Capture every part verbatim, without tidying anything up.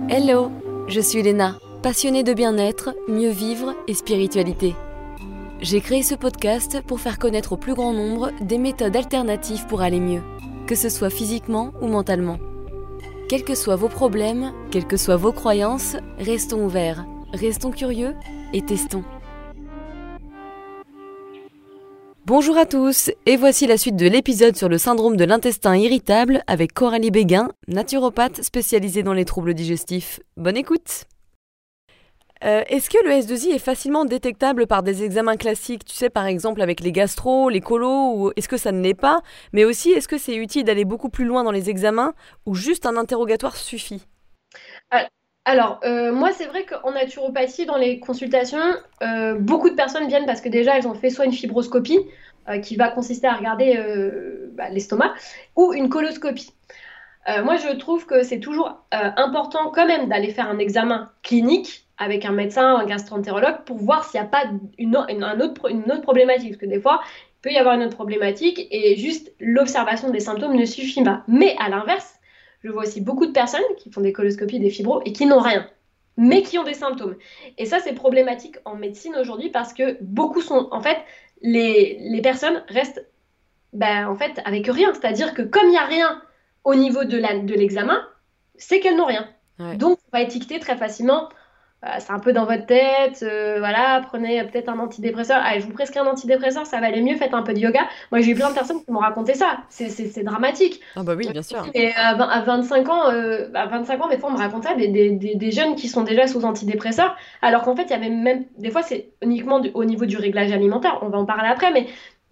Hello, je suis Léna, passionnée de bien-être, mieux vivre et spiritualité. J'ai créé ce podcast pour faire connaître au plus grand nombre des méthodes alternatives pour aller mieux, que ce soit physiquement ou mentalement. Quels que soient vos problèmes, quelles que soient vos croyances, restons ouverts, restons curieux et testons. Bonjour à tous, et voici la suite de l'épisode sur le syndrome de l'intestin irritable avec Coralie Béguin, naturopathe spécialisée dans les troubles digestifs. Bonne écoute. Euh, est-ce que le S deux I est facilement détectable par des examens classiques, tu sais, par exemple avec les gastro, les colos, ou est-ce que ça ne l'est pas? Mais aussi, est-ce que c'est utile d'aller beaucoup plus loin dans les examens ou juste un interrogatoire suffit? Alors, euh, moi, c'est vrai qu'en naturopathie, dans les consultations, euh, beaucoup de personnes viennent parce que déjà, elles ont fait soit une fibroscopie, euh, qui va consister à regarder euh, bah, l'estomac, ou une coloscopie. Euh, moi, je trouve que c'est toujours euh, important quand même d'aller faire un examen clinique avec un médecin, un gastro-entérologue, pour voir s'il n'y a pas une, une, un autre, une autre problématique. Parce que des fois, il peut y avoir une autre problématique et juste l'observation des symptômes ne suffit pas. Mais à l'inverse, je vois aussi beaucoup de personnes qui font des coloscopies, des fibros et qui n'ont rien, mais qui ont des symptômes. Et ça, c'est problématique en médecine aujourd'hui parce que beaucoup sont, en fait, les, les personnes restent ben, en fait, avec rien. C'est-à-dire que comme il n'y a rien au niveau de, la, de l'examen, c'est qu'elles n'ont rien. Ouais. Donc, on va étiqueter très facilement. Euh, c'est un peu dans votre tête, euh, voilà, prenez peut-être un antidépresseur. Allez, je vous prescris un antidépresseur, ça va aller mieux, faites un peu de yoga. Moi, j'ai eu plein de personnes qui m'ont raconté ça. C'est, c'est, c'est dramatique. Ah bah oui, bien sûr. Et à, vingt, à vingt-cinq ans, euh, à vingt-cinq ans, des fois, on me raconte ça, des, des, des, des jeunes qui sont déjà sous antidépresseurs, alors qu'en fait, il y avait même, des fois, c'est uniquement du, au niveau du réglage alimentaire. On va en parler après, mais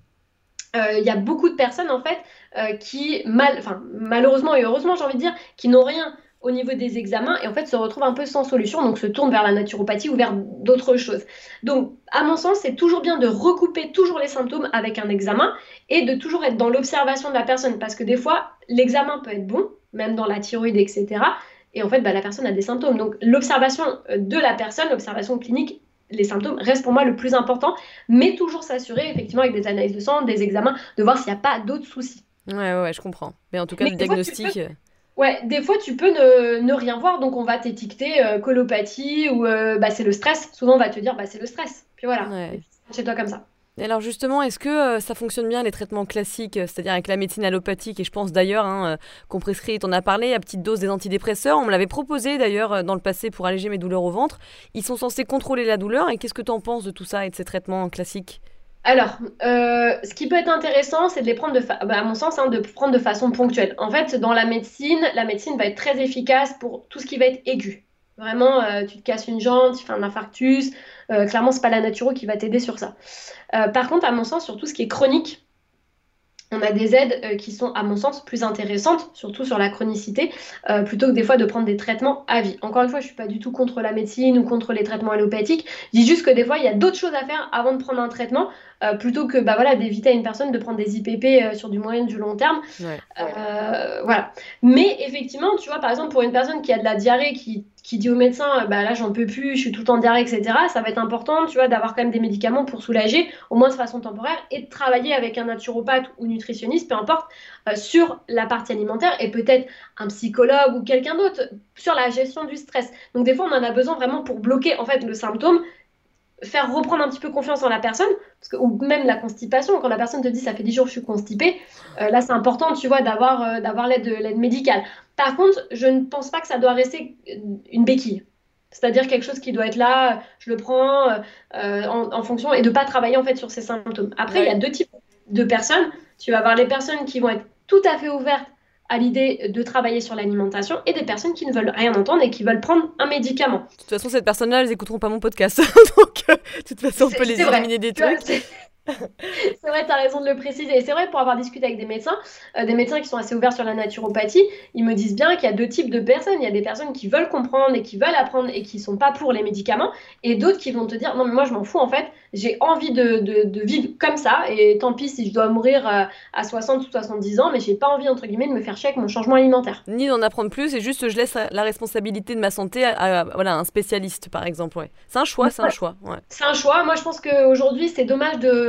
il euh, y a beaucoup de personnes, en fait, euh, qui, mal, enfin, malheureusement et heureusement, j'ai envie de dire, qui n'ont rien au niveau des examens et en fait se retrouvent un peu sans solution, donc se tournent vers la naturopathie ou vers d'autres choses. Donc, à mon sens, c'est toujours bien de recouper toujours les symptômes avec un examen et de toujours être dans l'observation de la personne parce que des fois, l'examen peut être bon, même dans la thyroïde, et cetera. Et en fait, bah, la personne a des symptômes. Donc, l'observation de la personne, l'observation clinique, les symptômes restent pour moi le plus important, mais toujours s'assurer effectivement avec des analyses de sang, des examens, de voir s'il n'y a pas d'autres soucis. Ouais, ouais, ouais, je comprends. Mais en tout cas, mais le diagnostic... Ouais, des fois, tu peux ne, ne rien voir, donc on va t'étiqueter euh, colopathie ou euh, bah, c'est le stress. Souvent, on va te dire, bah, c'est le stress. Puis voilà, ouais. Chez toi comme ça. Et alors justement, est-ce que euh, ça fonctionne bien les traitements classiques, c'est-à-dire avec la médecine allopathique, et je pense d'ailleurs hein, euh, qu'on prescrit, on a parlé à petite dose des antidépresseurs, on me l'avait proposé d'ailleurs dans le passé pour alléger mes douleurs au ventre. Ils sont censés contrôler la douleur, et qu'est-ce que tu en penses de tout ça et de ces traitements classiques ? Alors, euh, ce qui peut être intéressant, c'est de les prendre, de fa- bah, à mon sens, hein, de prendre de façon ponctuelle. En fait, dans la médecine, la médecine va être très efficace pour tout ce qui va être aigu. Vraiment, euh, tu te casses une jambe, tu fais un infarctus. Euh, clairement, c'est pas la naturo qui va t'aider sur ça. Euh, par contre, à mon sens, sur tout ce qui est chronique, on a des aides euh, qui sont, à mon sens, plus intéressantes, surtout sur la chronicité, euh, plutôt que des fois de prendre des traitements à vie. Encore une fois, je ne suis pas du tout contre la médecine ou contre les traitements allopathiques. Je dis juste que des fois, il y a d'autres choses à faire avant de prendre un traitement, euh, plutôt que bah, voilà, d'éviter à une personne de prendre des I P P euh, sur du moyen et du long terme. Ouais. Euh, voilà. Mais effectivement, tu vois, par exemple, pour une personne qui a de la diarrhée, qui qui dit au médecin, bah là j'en peux plus, je suis tout le temps diarrhée, et cetera. Ça va être important, tu vois, d'avoir quand même des médicaments pour soulager, au moins de façon temporaire, et de travailler avec un naturopathe ou nutritionniste, peu importe, euh, sur la partie alimentaire et peut-être un psychologue ou quelqu'un d'autre sur la gestion du stress. Donc des fois on en a besoin vraiment pour bloquer en fait le symptôme, faire reprendre un petit peu confiance en la personne, parce que, ou même la constipation, quand la personne te dit ça fait dix jours que je suis constipée, euh, là c'est important, tu vois, d'avoir, euh, d'avoir l'aide, l'aide médicale. Par contre, je ne pense pas que ça doit rester une béquille. C'est-à-dire quelque chose qui doit être là, je le prends euh, en, en fonction, et de ne pas travailler en fait sur ces symptômes. Après, ouais. Il y a deux types de personnes. Tu vas avoir les personnes qui vont être tout à fait ouvertes à l'idée de travailler sur l'alimentation et des personnes qui ne veulent rien entendre et qui veulent prendre un médicament. De toute façon, ces personnes-là, elles n'écouteront pas mon podcast. Donc, euh, de toute façon, on peut les éliminer des trucs. C'est... c'est vrai, tu as raison de le préciser. Et c'est vrai, pour avoir discuté avec des médecins, euh, des médecins qui sont assez ouverts sur la naturopathie, ils me disent bien qu'il y a deux types de personnes. Il y a des personnes qui veulent comprendre et qui veulent apprendre et qui ne sont pas pour les médicaments, et d'autres qui vont te dire, non mais moi je m'en fous en fait, j'ai envie de, de, de vivre comme ça, et tant pis si je dois mourir euh, à soixante ou soixante-dix ans, mais j'ai pas envie entre guillemets de me faire chier avec mon changement alimentaire. Ni d'en apprendre plus, c'est juste je laisse la responsabilité de ma santé à, à, à voilà, un spécialiste par exemple. Ouais. C'est un choix, c'est un choix. Ouais. C'est un choix. Moi je pense qu'aujourd'hui c'est dommage de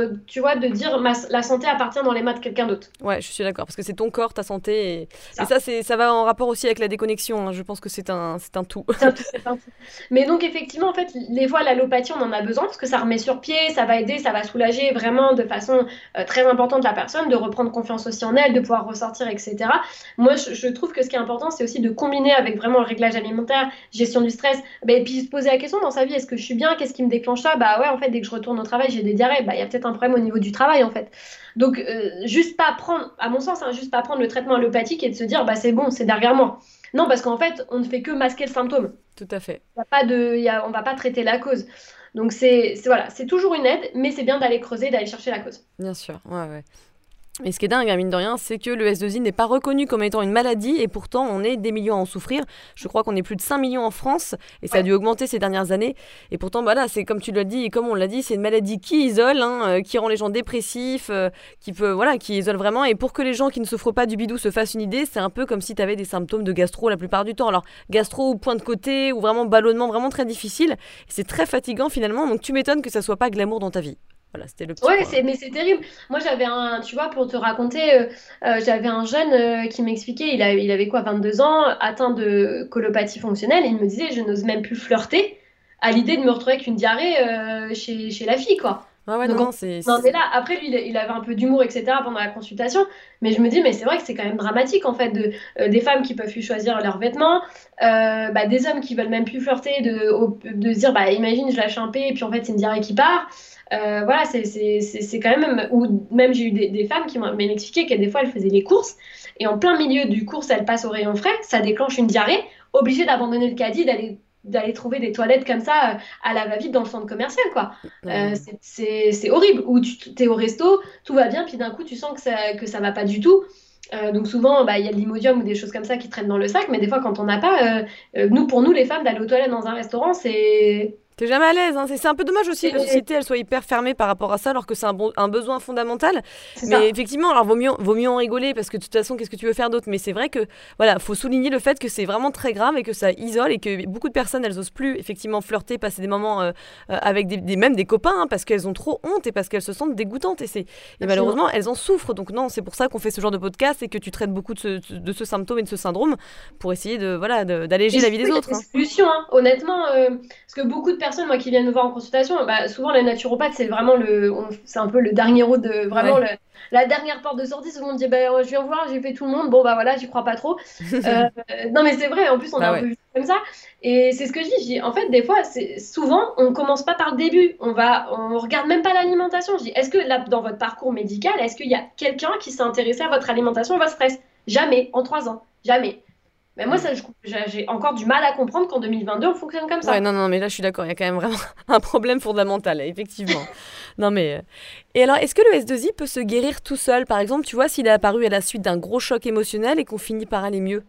euh, tu vois, de dire ma, la santé appartient dans les mains de quelqu'un d'autre. Ouais, je suis d'accord, parce que c'est ton corps, ta santé, et Ça. et ça, c'est, ça va en rapport aussi avec la déconnexion, hein. Je pense que c'est un, c'est un tout. C'est un tout, c'est un tout. Mais donc, effectivement, en fait, les fois, l'allopathie, on en a besoin parce que ça remet sur pied, ça va aider, ça va soulager vraiment de façon euh, très importante la personne, de reprendre confiance aussi en elle, de pouvoir ressortir, et cetera. Moi, je, je trouve que ce qui est important, c'est aussi de combiner avec vraiment le réglage alimentaire, gestion du stress, bah, et puis se poser la question dans sa vie, est-ce que je suis bien? Qu'est-ce qui me déclenche ça? Bah ouais, en fait, dès que je retourne au travail, j'ai des diarrhées, bah il y a peut-être un problème au niveau du travail, en fait. Donc, euh, juste pas prendre, à mon sens, hein, juste pas prendre le traitement allopathique et de se dire, bah c'est bon, c'est derrière moi. Non, parce qu'en fait, on ne fait que masquer le symptôme. Tout à fait. Y a pas de, y a, on va pas traiter la cause. Donc c'est, c'est voilà, c'est toujours une aide, mais c'est bien d'aller creuser, d'aller chercher la cause. Bien sûr, ouais, ouais. Mais ce qui est dingue, hein, mine de rien, c'est que le S deux I n'est pas reconnu comme étant une maladie et pourtant on est des millions à en souffrir. Je crois qu'on est plus de cinq millions en France et ça a Ouais, dû augmenter ces dernières années. Et pourtant, bah là, c'est comme tu l'as dit et comme on l'a dit, c'est une maladie qui isole, hein, euh, qui rend les gens dépressifs, euh, qui peut, voilà, qui isole vraiment. Et pour que les gens qui ne souffrent pas du bidou se fassent une idée, c'est un peu comme si tu avais des symptômes de gastro la plupart du temps. Alors, gastro ou point de côté ou vraiment ballonnement vraiment très difficile. Et c'est très fatigant finalement, donc tu m'étonnes que ça soit pas glamour dans ta vie. Voilà, c'était le petit ouais, point. c'est, mais c'est terrible. Moi, j'avais un, tu vois, pour te raconter, euh, euh, j'avais un jeune euh, qui m'expliquait, il, a, il avait quoi, vingt-deux ans, atteint de colopathie fonctionnelle, et il me disait, je n'ose même plus flirter à l'idée de me retrouver avec une diarrhée euh, chez, chez la fille, quoi. Ouais, ouais, non, Donc, non, c'est... on en est c'est- là. Après, lui, il, il avait un peu d'humour, et cetera, pendant la consultation, mais je me dis, mais c'est vrai que c'est quand même dramatique, en fait, de, euh, des femmes qui peuvent plus choisir leurs vêtements, euh, bah, des hommes qui veulent même plus flirter, de, au- de se dire, bah, imagine, je lâche un P, et puis en fait, c'est une diarrhée qui part. Euh, voilà, c'est c'est- c'est- c'est quand même. Ou même j'ai eu des, des femmes qui m'ont m'ont expliqué que des fois elles faisaient les courses et en plein milieu du course elles passent au rayon frais, ça déclenche une diarrhée, obligée d'abandonner le caddie, d'aller d'aller trouver des toilettes comme ça euh, à la va-vite dans le centre commercial quoi. Euh, Ouais. c'est c'est- c'est horrible. Ou tu t'es au resto, tout va bien, puis d'un coup tu sens que ça, que ça va pas du tout. Euh, donc souvent, bah, il y a de l'imodium ou des choses comme ça qui traînent dans le sac, mais des fois quand on n'a pas, euh, euh, nous pour nous les femmes d'aller aux toilettes dans un restaurant, c'est T'es jamais à l'aise, hein. C'est c'est un peu dommage aussi que la c'est société elle soit hyper fermée par rapport à ça, alors que c'est un, bon- un besoin fondamental. c'est Mais ça. effectivement, alors vaut mieux, vaut mieux en rigoler parce que de toute façon, qu'est-ce que tu veux faire d'autre? Mais c'est vrai que voilà, faut souligner le fait que c'est vraiment très grave et que ça isole et que beaucoup de personnes elles osent plus effectivement flirter, passer des moments euh, euh, avec des, des- même des copains hein, parce qu'elles ont trop honte et parce qu'elles se sentent dégoûtantes et c'est et Absolument. malheureusement elles en souffrent. Donc non, c'est pour ça qu'on fait ce genre de podcast et que tu traites beaucoup de ce, de ce symptôme et de ce syndrome pour essayer de voilà de- d'alléger Et la surtout, vie des il y a autres, des hein. solutions, hein. Honnêtement, euh, parce que beaucoup de personnes, moi, qui viennent me voir en consultation, bah, souvent les naturopathes, c'est vraiment le, on- c'est un peu le dernier route de, vraiment Ouais. le- la dernière porte de sortie. Tout le monde dit, bah, je viens voir, j'ai fait tout le monde, bon bah voilà, j'y crois pas trop. Euh, non mais c'est vrai, en plus on est Bah un ouais. peu vu comme ça. Et c'est ce que je dis, je dis, en fait, des fois, c'est souvent, on commence pas par le début, on va, on regarde même pas l'alimentation. Je dis, est-ce que là, dans votre parcours médical, est-ce qu'il y a quelqu'un qui s'est intéressé à votre alimentation, à votre stress? Jamais, en trois ans, jamais. Mais moi, ça, je- j'ai j'ai encore du mal à comprendre qu'en deux mille vingt-deux, on fonctionne comme Ouais, ça. non, non, mais là, je suis d'accord, il y a quand même vraiment un problème fondamental, effectivement. Non, mais... euh, Et alors, est-ce que le S deux I peut se guérir tout seul? Par exemple, tu vois, s'il est apparu à la suite d'un gros choc émotionnel et qu'on finit par aller mieux.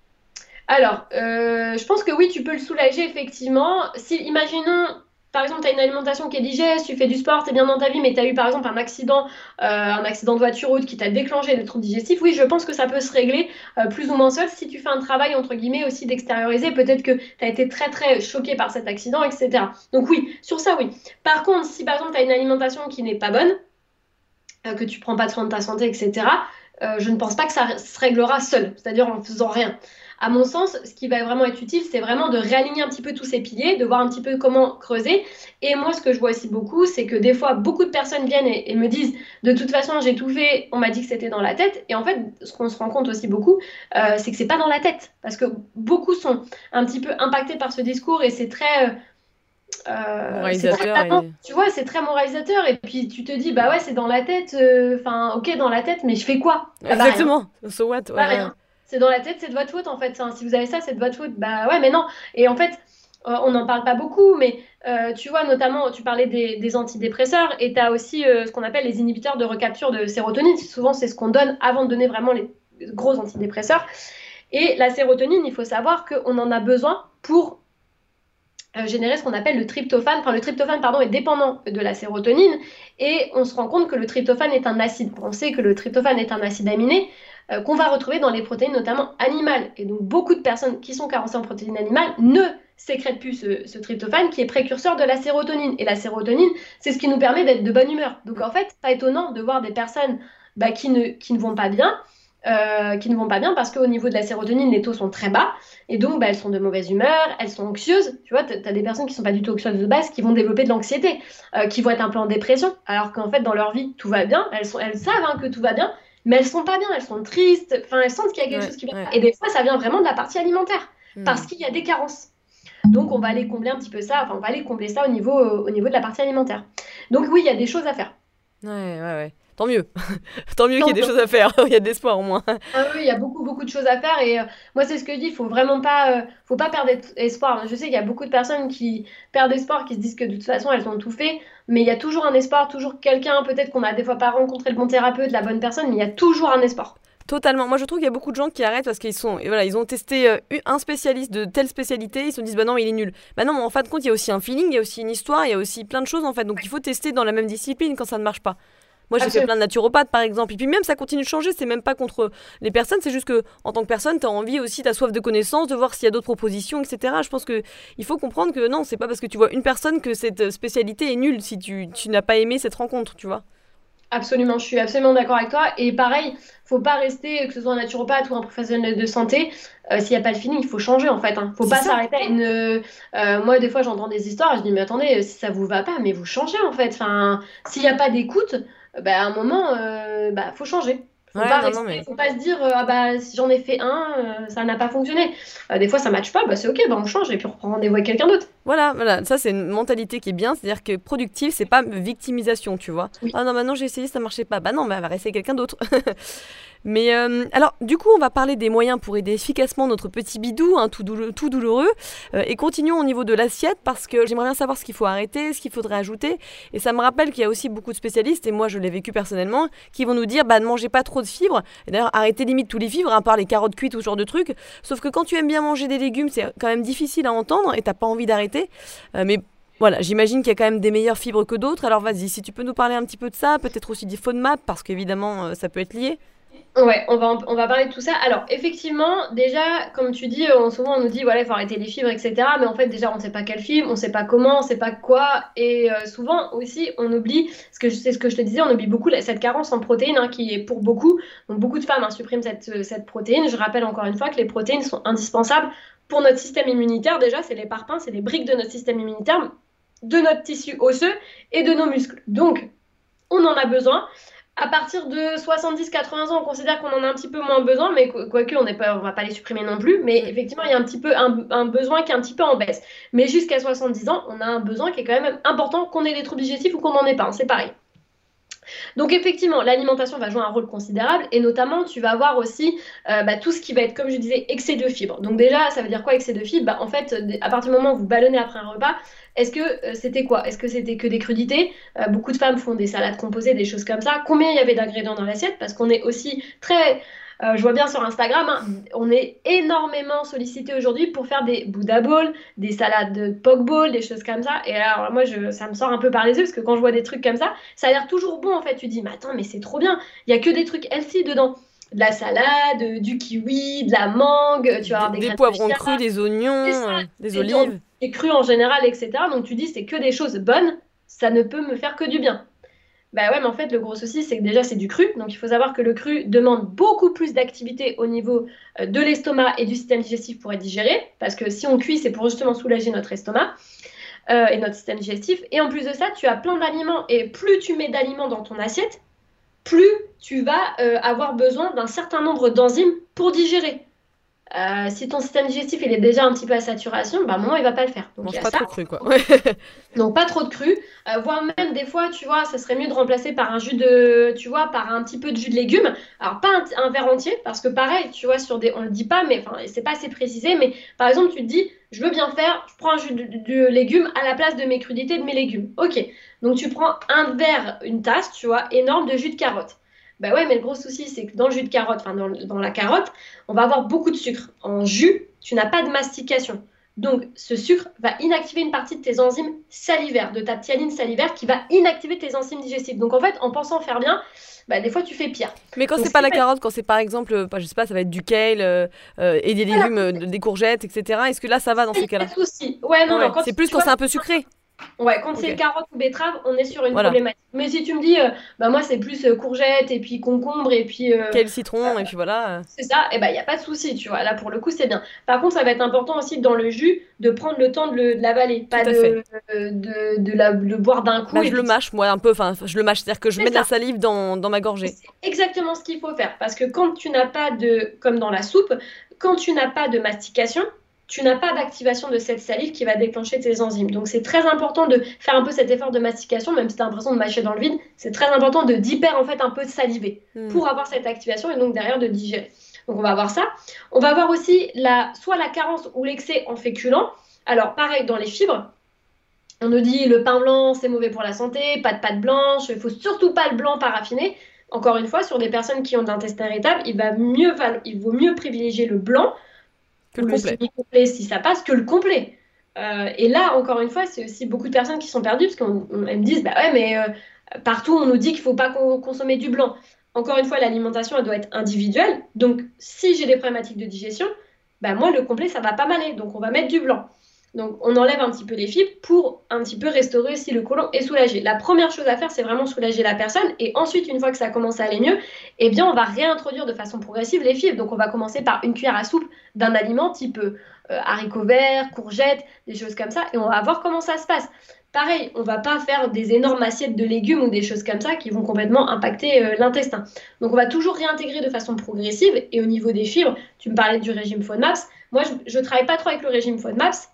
Alors, euh, je pense que oui, tu peux le soulager effectivement. Si, imaginons, par exemple, tu as une alimentation qui est digeste, tu fais du sport, tu es bien dans ta vie, mais tu as eu par exemple un accident, euh, un accident de voiture ou autre qui t'a déclenché des troubles digestifs, oui, je pense que ça peut se régler euh, plus ou moins seul si tu fais un travail, entre guillemets, aussi d'extérioriser. Peut-être que tu as été très très choqué par cet accident, et cetera. Donc oui, sur ça, oui. Par contre, si par exemple, tu as une alimentation qui n'est pas bonne, euh, que tu prends pas de soin de ta santé, et cetera, euh, je ne pense pas que ça se réglera seul, c'est-à-dire en faisant rien. À mon sens, ce qui va vraiment être utile, c'est vraiment de réaligner un petit peu tous ces piliers, de voir un petit peu comment creuser. Et moi, ce que je vois aussi beaucoup, c'est que des fois, beaucoup de personnes viennent et, et me disent, de toute façon, j'ai tout fait, on m'a dit que c'était dans la tête. Et en fait, ce qu'on se rend compte aussi beaucoup, euh, c'est que c'est pas dans la tête. Parce que beaucoup sont un petit peu impactés par ce discours et c'est très... euh, c'est très Moralisateur tannant, et... tu vois, c'est très moralisateur. Et puis tu te dis, bah ouais, c'est dans la tête. Enfin, ok, dans la tête, mais je fais quoi? Ah bah rien. Exactement. So what? Bah Ouais, ouais. rien. C'est dans la tête, c'est de votre faute en fait. Enfin, si vous avez ça, c'est de votre faute. Bah ouais, mais non. Et en fait, euh, on n'en parle pas beaucoup, mais euh, tu vois, notamment, tu parlais des, des antidépresseurs et tu as aussi euh, ce qu'on appelle les inhibiteurs de recapture de sérotonine. Souvent, c'est ce qu'on donne avant de donner vraiment les gros antidépresseurs. Et la sérotonine, il faut savoir qu'on en a besoin pour euh, générer ce qu'on appelle le tryptophane. Enfin, le tryptophane, pardon, est dépendant de la sérotonine et on se rend compte que le tryptophane est un acide. On sait que le tryptophane est un acide aminé euh, qu'on va retrouver dans les protéines, notamment animales. Et donc, beaucoup de personnes qui sont carencées en protéines animales ne sécrète plus ce, ce tryptophane qui est précurseur de la sérotonine. Et la sérotonine, c'est ce qui nous permet d'être de bonne humeur. Donc en fait, c'est pas étonnant de voir des personnes bah, qui, ne, qui ne vont pas bien, euh, qui ne vont pas bien parce qu'au niveau de la sérotonine, les taux sont très bas. Et donc, bah, elles sont de mauvaise humeur, elles sont anxieuses. Tu vois, tu as des personnes qui sont pas du tout anxieuses de base, qui vont développer de l'anxiété, euh, qui vont être un peu en dépression, alors qu'en fait, dans leur vie, tout va bien. Elles, sont, elles savent hein, que tout va bien, mais elles sont pas bien, elles sont tristes. Enfin, elles sentent qu'il y a quelque Ouais, chose qui va ouais. pas. Et des fois, ça vient vraiment de la partie alimentaire, Hmm. parce qu'il y a des carences. Donc, on va aller combler un petit peu ça, enfin, on va aller combler ça au niveau, euh, au niveau de la partie alimentaire. Donc, oui, il y a des choses à faire. Ouais, ouais, ouais. Tant mieux. Tant mieux qu'il y ait Tant des mieux. choses à faire. Il y a de l'espoir au moins. Ah oui, il y a beaucoup, beaucoup de choses à faire et euh, moi, c'est ce que je dis, il faut vraiment pas, euh, faut pas perdre espoir. Je sais qu'il y a beaucoup de personnes qui perdent espoir, qui se disent que de toute façon, elles ont tout fait, mais il y a toujours un espoir, toujours quelqu'un, peut-être qu'on a des fois pas rencontré le bon thérapeute, la bonne personne, mais il y a toujours un espoir. Totalement. Moi, je trouve qu'il y a beaucoup de gens qui arrêtent parce qu'ils sont, et voilà, ils ont testé euh, un spécialiste de telle spécialité, ils se disent bah non, mais il est nul. Bah non, mais en fin de compte, il y a aussi un feeling, il y a aussi une histoire, il y a aussi plein de choses en fait. Donc il faut tester dans la même discipline quand ça ne marche pas. Moi, j'ai fait Absolument. plein de naturopathes, par exemple. Et puis même, ça continue de changer. C'est même pas contre les personnes. C'est juste que, en tant que personne, tu as envie aussi, tu as soif de connaissances, de voir s'il y a d'autres propositions, et cetera. Je pense que il faut comprendre que non, c'est pas parce que tu vois une personne que cette spécialité est nulle si tu, tu n'as pas aimé cette rencontre, tu vois. Absolument, je suis absolument d'accord avec toi. Et pareil, faut pas rester, que ce soit un naturopathe ou un professionnel de santé, euh, s'il n'y a pas de feeling, il faut changer en fait. Hein. Faut C'est pas ça. s'arrêter à une. Euh, moi, des fois, j'entends des histoires, je dis, mais attendez, si ça vous va pas, mais vous changez en fait. Enfin, s'il n'y a pas d'écoute, euh, bah, à un moment, euh, bah, faut changer. Faut Ouais, pas non, non, rester, mais. faut pas se dire, euh, ah bah, si j'en ai fait un, euh, ça n'a pas fonctionné. Euh, des fois, ça matche pas, bah, c'est ok, bah, on change et puis on reprend rendez-vous avec quelqu'un d'autre. Voilà, voilà, ça c'est une mentalité qui est bien, c'est-à-dire que productif, c'est pas victimisation, tu vois. Oui. Ah non, maintenant j'ai essayé, ça marchait pas. Bah non, mais elle va rester quelqu'un d'autre. Mais euh, alors, du coup, on va parler des moyens pour aider efficacement notre petit bidou, hein, tout, douleu- tout douloureux. Euh, et continuons au niveau de l'assiette, parce que j'aimerais bien savoir ce qu'il faut arrêter, ce qu'il faudrait ajouter. Et ça me rappelle qu'il y a aussi beaucoup de spécialistes, et moi je l'ai vécu personnellement, qui vont nous dire, bah ne mangez pas trop de fibres. Et d'ailleurs, arrêtez limite tous les fibres, à part les carottes cuites ou ce genre de trucs. Sauf que quand tu aimes bien manger des légumes, c'est quand même difficile à entendre, et t'as pas envie d'arrêter. Euh, mais voilà, j'imagine qu'il y a quand même des meilleures fibres que d'autres. Alors vas-y, si tu peux nous parler un petit peu de ça, peut-être aussi des FODMAP, parce qu'évidemment, euh, ça peut être lié. Ouais, on va, en- on va parler de tout ça. Alors, effectivement, déjà, comme tu dis, on, souvent on nous dit, voilà, il faut arrêter les fibres, et cetera. Mais en fait, déjà, on ne sait pas quelles fibres, on ne sait pas comment, on ne sait pas quoi. Et euh, souvent aussi, on oublie, ce que je- c'est ce que je te disais, on oublie beaucoup la- cette carence en protéines, hein, qui est pour beaucoup. Donc, beaucoup de femmes hein, suppriment cette, euh, cette protéine. Je rappelle encore une fois que les protéines sont indispensables pour notre système immunitaire. Déjà, c'est les parpaings, c'est les briques de notre système immunitaire, de notre tissu osseux et de nos muscles. Donc, on en a besoin. À partir de soixante-dix quatre-vingts ans, on considère qu'on en a un petit peu moins besoin, mais qu- quoique on ne va pas les supprimer non plus. Mais Mm. effectivement, il y a un petit peu un, un besoin qui est un petit peu en baisse. Mais jusqu'à soixante-dix ans, on a un besoin qui est quand même important, qu'on ait des troubles digestifs ou qu'on n'en ait pas. Hein, c'est pareil. Donc effectivement, l'alimentation va jouer un rôle considérable et notamment tu vas avoir aussi euh, bah, tout ce qui va être, comme je disais, excès de fibres. Donc déjà, ça veut dire quoi excès de fibres? Bah, en fait, à partir du moment où vous ballonnez après un repas, est-ce que euh, c'était quoi? Est-ce que c'était que des crudités? Euh, Beaucoup de femmes font des salades composées, des choses comme ça. Combien il y avait d'ingrédients dans l'assiette? Parce qu'on est aussi très... euh, je vois bien sur Instagram, hein, on est énormément sollicité aujourd'hui pour faire des Buddha Bowls, des salades de poke bowl, des choses comme ça. Et alors moi, je, ça me sort un peu par les yeux parce que quand je vois des trucs comme ça, ça a l'air toujours bon en fait. Tu dis, mais attends, mais c'est trop bien. Il y a que des trucs healthy dedans. De la salade, euh, du kiwi, de la mangue, tu vas avoir Des, des des graines de poivrons chia, crus, des oignons, des euh, salades, des des viandes, olives. des crues en général, et cetera. Donc tu dis, c'est que des choses bonnes, ça ne peut me faire que du bien. Bah ouais, mais en fait, le gros souci, c'est que déjà, c'est du cru. Donc, il faut savoir que le cru demande beaucoup plus d'activité au niveau euh, de l'estomac et du système digestif pour être digéré. Parce que si on cuit, c'est pour justement soulager notre estomac euh, et notre système digestif. Et en plus de ça, tu as plein d'aliments. Et plus tu mets d'aliments dans ton assiette, plus tu vas euh, avoir besoin d'un certain nombre d'enzymes pour digérer. Euh, si ton système digestif il est déjà un petit peu à saturation, bah, à un moment, il va pas le faire. Donc, il y Mange a pas ça. trop cru, quoi. Donc pas trop de cru, euh, voire même des fois, tu vois, ça serait mieux de remplacer par un jus de, tu vois, par un petit peu de jus de légumes. Alors pas un, un verre entier, parce que pareil, tu vois, sur des, on le dit pas, mais enfin, c'est pas assez précisé, mais par exemple, tu te dis, je veux bien faire, je prends un jus de, de légumes à la place de mes crudités, de mes légumes. Ok, donc tu prends un verre, une tasse, tu vois, énorme de jus de carotte. Bah ouais, mais le gros souci, c'est que dans le jus de carotte, enfin dans, dans la carotte, on va avoir beaucoup de sucre. En jus, tu n'as pas de mastication. Donc, ce sucre va inactiver une partie de tes enzymes salivaires, de ta myéline salivaire qui va inactiver tes enzymes digestives. Donc, en fait, en pensant faire bien, bah, des fois, tu fais pire. Mais quand Donc, c'est pas la fait... carotte, quand c'est par exemple, euh, je sais pas, ça va être du kale euh, euh, et des légumes, euh, des courgettes, et cetera. Est-ce que là, ça va dans ces cas-là? Pas de souci. Ouais, non, ah ouais. non. Quand C'est tu, plus tu quand vois, c'est un peu sucré. Ouais, quand Ok. c'est carotte ou betterave, on est sur une Voilà. problématique. Mais si tu me dis, euh, bah moi c'est plus euh, courgette et puis concombre et puis euh, Quel citron, euh, et puis voilà. c'est ça, et ben il y a pas de souci, tu vois. Là pour le coup c'est bien. Par contre, ça va être important aussi dans le jus de prendre le temps de, le- de l'avaler, Tout pas à fait. de de, de, de la, de le boire d'un coup Bah, et je le puis mâche, moi, un peu. Enfin, je le mâche, c'est-à-dire que je c'est mets de la ça. salive dans, dans ma gorgée. C'est exactement ce qu'il faut faire parce que quand tu n'as pas de, comme dans la soupe, quand tu n'as pas de mastication, tu n'as pas d'activation de cette salive qui va déclencher tes enzymes. Donc c'est très important de faire un peu cet effort de mastication, même si tu as l'impression de mâcher dans le vide, c'est très important de d'hyper en fait un peu saliver Hmm. pour avoir cette activation et donc derrière de digérer. Donc on va avoir ça. On va avoir aussi la, soit la carence ou l'excès en féculents. Alors pareil dans les fibres, on nous dit le pain blanc c'est mauvais pour la santé, pas de pâte blanche, il faut surtout pas le blanc paraffiné. Encore une fois, sur des personnes qui ont de l'intestin irritable, il, va mieux, il vaut mieux privilégier le blanc Que ou le le complet. semi-complet si ça passe que le complet. Euh, et là, encore une fois, c'est aussi beaucoup de personnes qui sont perdues parce qu'elles me disent bah ouais, mais euh, partout on nous dit qu'il ne faut pas consommer du blanc. Encore une fois, l'alimentation elle doit être individuelle. Donc, si j'ai des problématiques de digestion, bah moi le complet ça va pas m'aller. Donc, on va mettre du blanc. Donc, on enlève un petit peu les fibres pour un petit peu restaurer si le côlon est soulagé. La première chose à faire, c'est vraiment soulager la personne. Et ensuite, une fois que ça commence à aller mieux, eh bien, on va réintroduire de façon progressive les fibres. Donc, on va commencer par une cuillère à soupe d'un aliment type euh, haricots verts, courgettes, des choses comme ça. Et on va voir comment ça se passe. Pareil, on ne va pas faire des énormes assiettes de légumes ou des choses comme ça qui vont complètement impacter euh, l'intestin. Donc, on va toujours réintégrer de façon progressive. Et au niveau des fibres, tu me parlais du régime FODMAPS. Moi, je ne travaille pas trop avec le régime FODMAPS.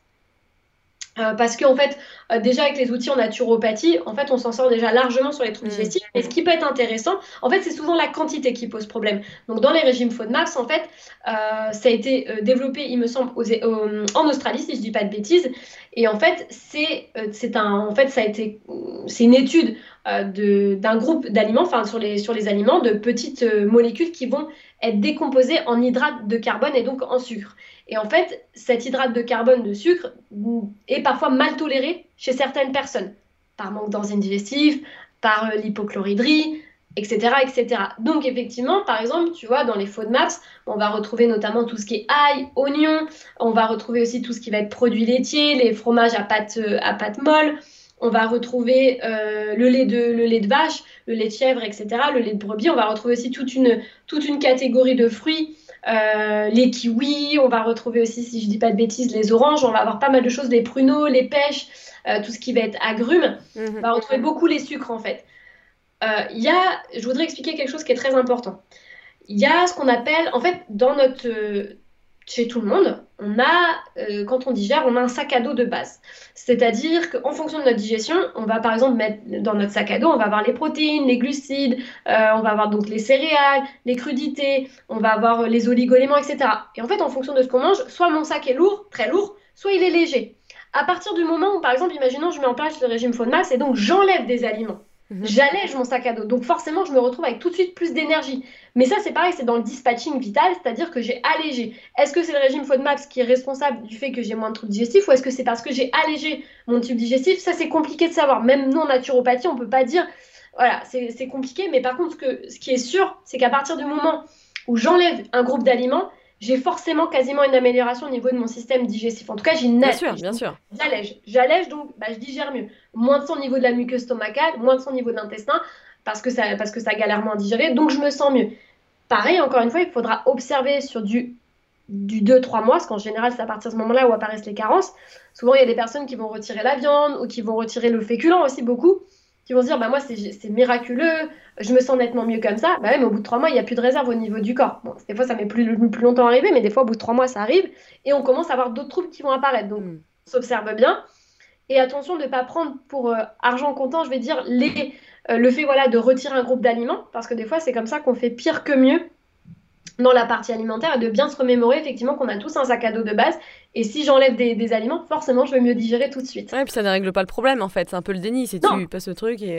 Euh, parce qu'en fait, euh, déjà avec les outils en naturopathie, en fait, on s'en sort déjà largement sur les troubles Mmh. digestifs. Et ce qui peut être intéressant, en fait, c'est souvent la quantité qui pose problème. Donc, dans les régimes FODMAPS, en fait, euh, ça a été euh, développé, il me semble, aux, aux, en Australie, si je dis pas de bêtises. Et en fait, c'est, euh, c'est un, en fait, ça a été, c'est une étude euh, de, d'un groupe d'aliments, enfin sur les, sur les aliments, de petites euh, molécules qui vont être décomposées en hydrate de carbone et donc en sucre. Et en fait, cet hydrate de carbone de sucre est parfois mal toléré chez certaines personnes, par manque d'enzymes digestives, par euh, l'hypochloridrie, et cetera, et cetera. Donc effectivement, par exemple, tu vois, dans les FODMAPS, on va retrouver notamment tout ce qui est ail, oignon, on va retrouver aussi tout ce qui va être produits laitiers, les fromages à pâte, euh, à pâte molle, on va retrouver euh, le, lait de, le lait de vache, le lait de chèvre, et cetera, le lait de brebis, on va retrouver aussi toute une, toute une catégorie de fruits. Euh, les kiwis, on va retrouver aussi, si je dis pas de bêtises, les oranges, on va avoir pas mal de choses, les pruneaux, les pêches, euh, tout ce qui va être agrumes. Mmh. On va retrouver beaucoup les sucres en fait. Il euh, y a, je voudrais expliquer quelque chose qui est très important. Il y a ce qu'on appelle, en fait, dans notre, euh, chez tout le monde, on a, euh, quand on digère, on a un sac à dos de base. C'est-à-dire qu'en fonction de notre digestion, on va par exemple mettre dans notre sac à dos, on va avoir les protéines, les glucides, euh, on va avoir donc les céréales, les crudités, on va avoir les oligo-éléments, et cetera. Et en fait, en fonction de ce qu'on mange, soit mon sac est lourd, très lourd, soit il est léger. À partir du moment où, par exemple, imaginons, je mets en place le régime FODMAPS et donc j'enlève des aliments. Mmh. J'allège mon sac à dos. Donc forcément, je me retrouve avec tout de suite plus d'énergie. Mais ça, c'est pareil, c'est dans le dispatching vital, c'est-à-dire que j'ai allégé. Est-ce que c'est le régime FODMAPS qui est responsable du fait que j'ai moins de troubles digestifs ou est-ce que c'est parce que j'ai allégé mon tube digestif? Ça, c'est compliqué de savoir. Même nous, en naturopathie, on ne peut pas dire... Voilà, c'est, c'est compliqué. Mais par contre, ce, que, ce qui est sûr, c'est qu'à partir du moment où j'enlève un groupe d'aliments, j'ai forcément quasiment une amélioration au niveau de mon système digestif. En tout cas, j'ai une... Bien sûr, bien sûr. J'allège. J'allège, donc bah, je digère mieux. Moins de sang au niveau de la muqueuse stomacale, moins de sang au niveau de l'intestin, parce que, ça, parce que ça galère moins à digérer, donc je me sens mieux. Pareil, encore une fois, il faudra observer sur du, du deux trois mois, parce qu'en général, c'est à partir de ce moment-là où apparaissent les carences. Souvent, il y a des personnes qui vont retirer la viande, ou qui vont retirer le féculent aussi, beaucoup, qui vont se dire, bah, moi, c'est, c'est miraculeux, je me sens nettement mieux comme ça. Bah, ouais, mais au bout de trois mois, il n'y a plus de réserve au niveau du corps. Bon, des fois, ça met plus, plus longtemps à arriver, mais des fois, au bout de trois mois, ça arrive, et on commence à avoir d'autres troubles qui vont apparaître. Donc, mm. on s'observe bien. Et attention de ne pas prendre pour euh, argent comptant, je vais dire, les, euh, le fait voilà, de retirer un groupe d'aliments, parce que des fois, c'est comme ça qu'on fait pire que mieux dans la partie alimentaire, et de bien se remémorer effectivement qu'on a tous un sac à dos de base, et si j'enlève des, des aliments, forcément, je vais mieux digérer tout de suite. Ouais, et puis ça ne règle pas le problème, en fait, c'est un peu le déni, c'est non. Tu passes le truc et...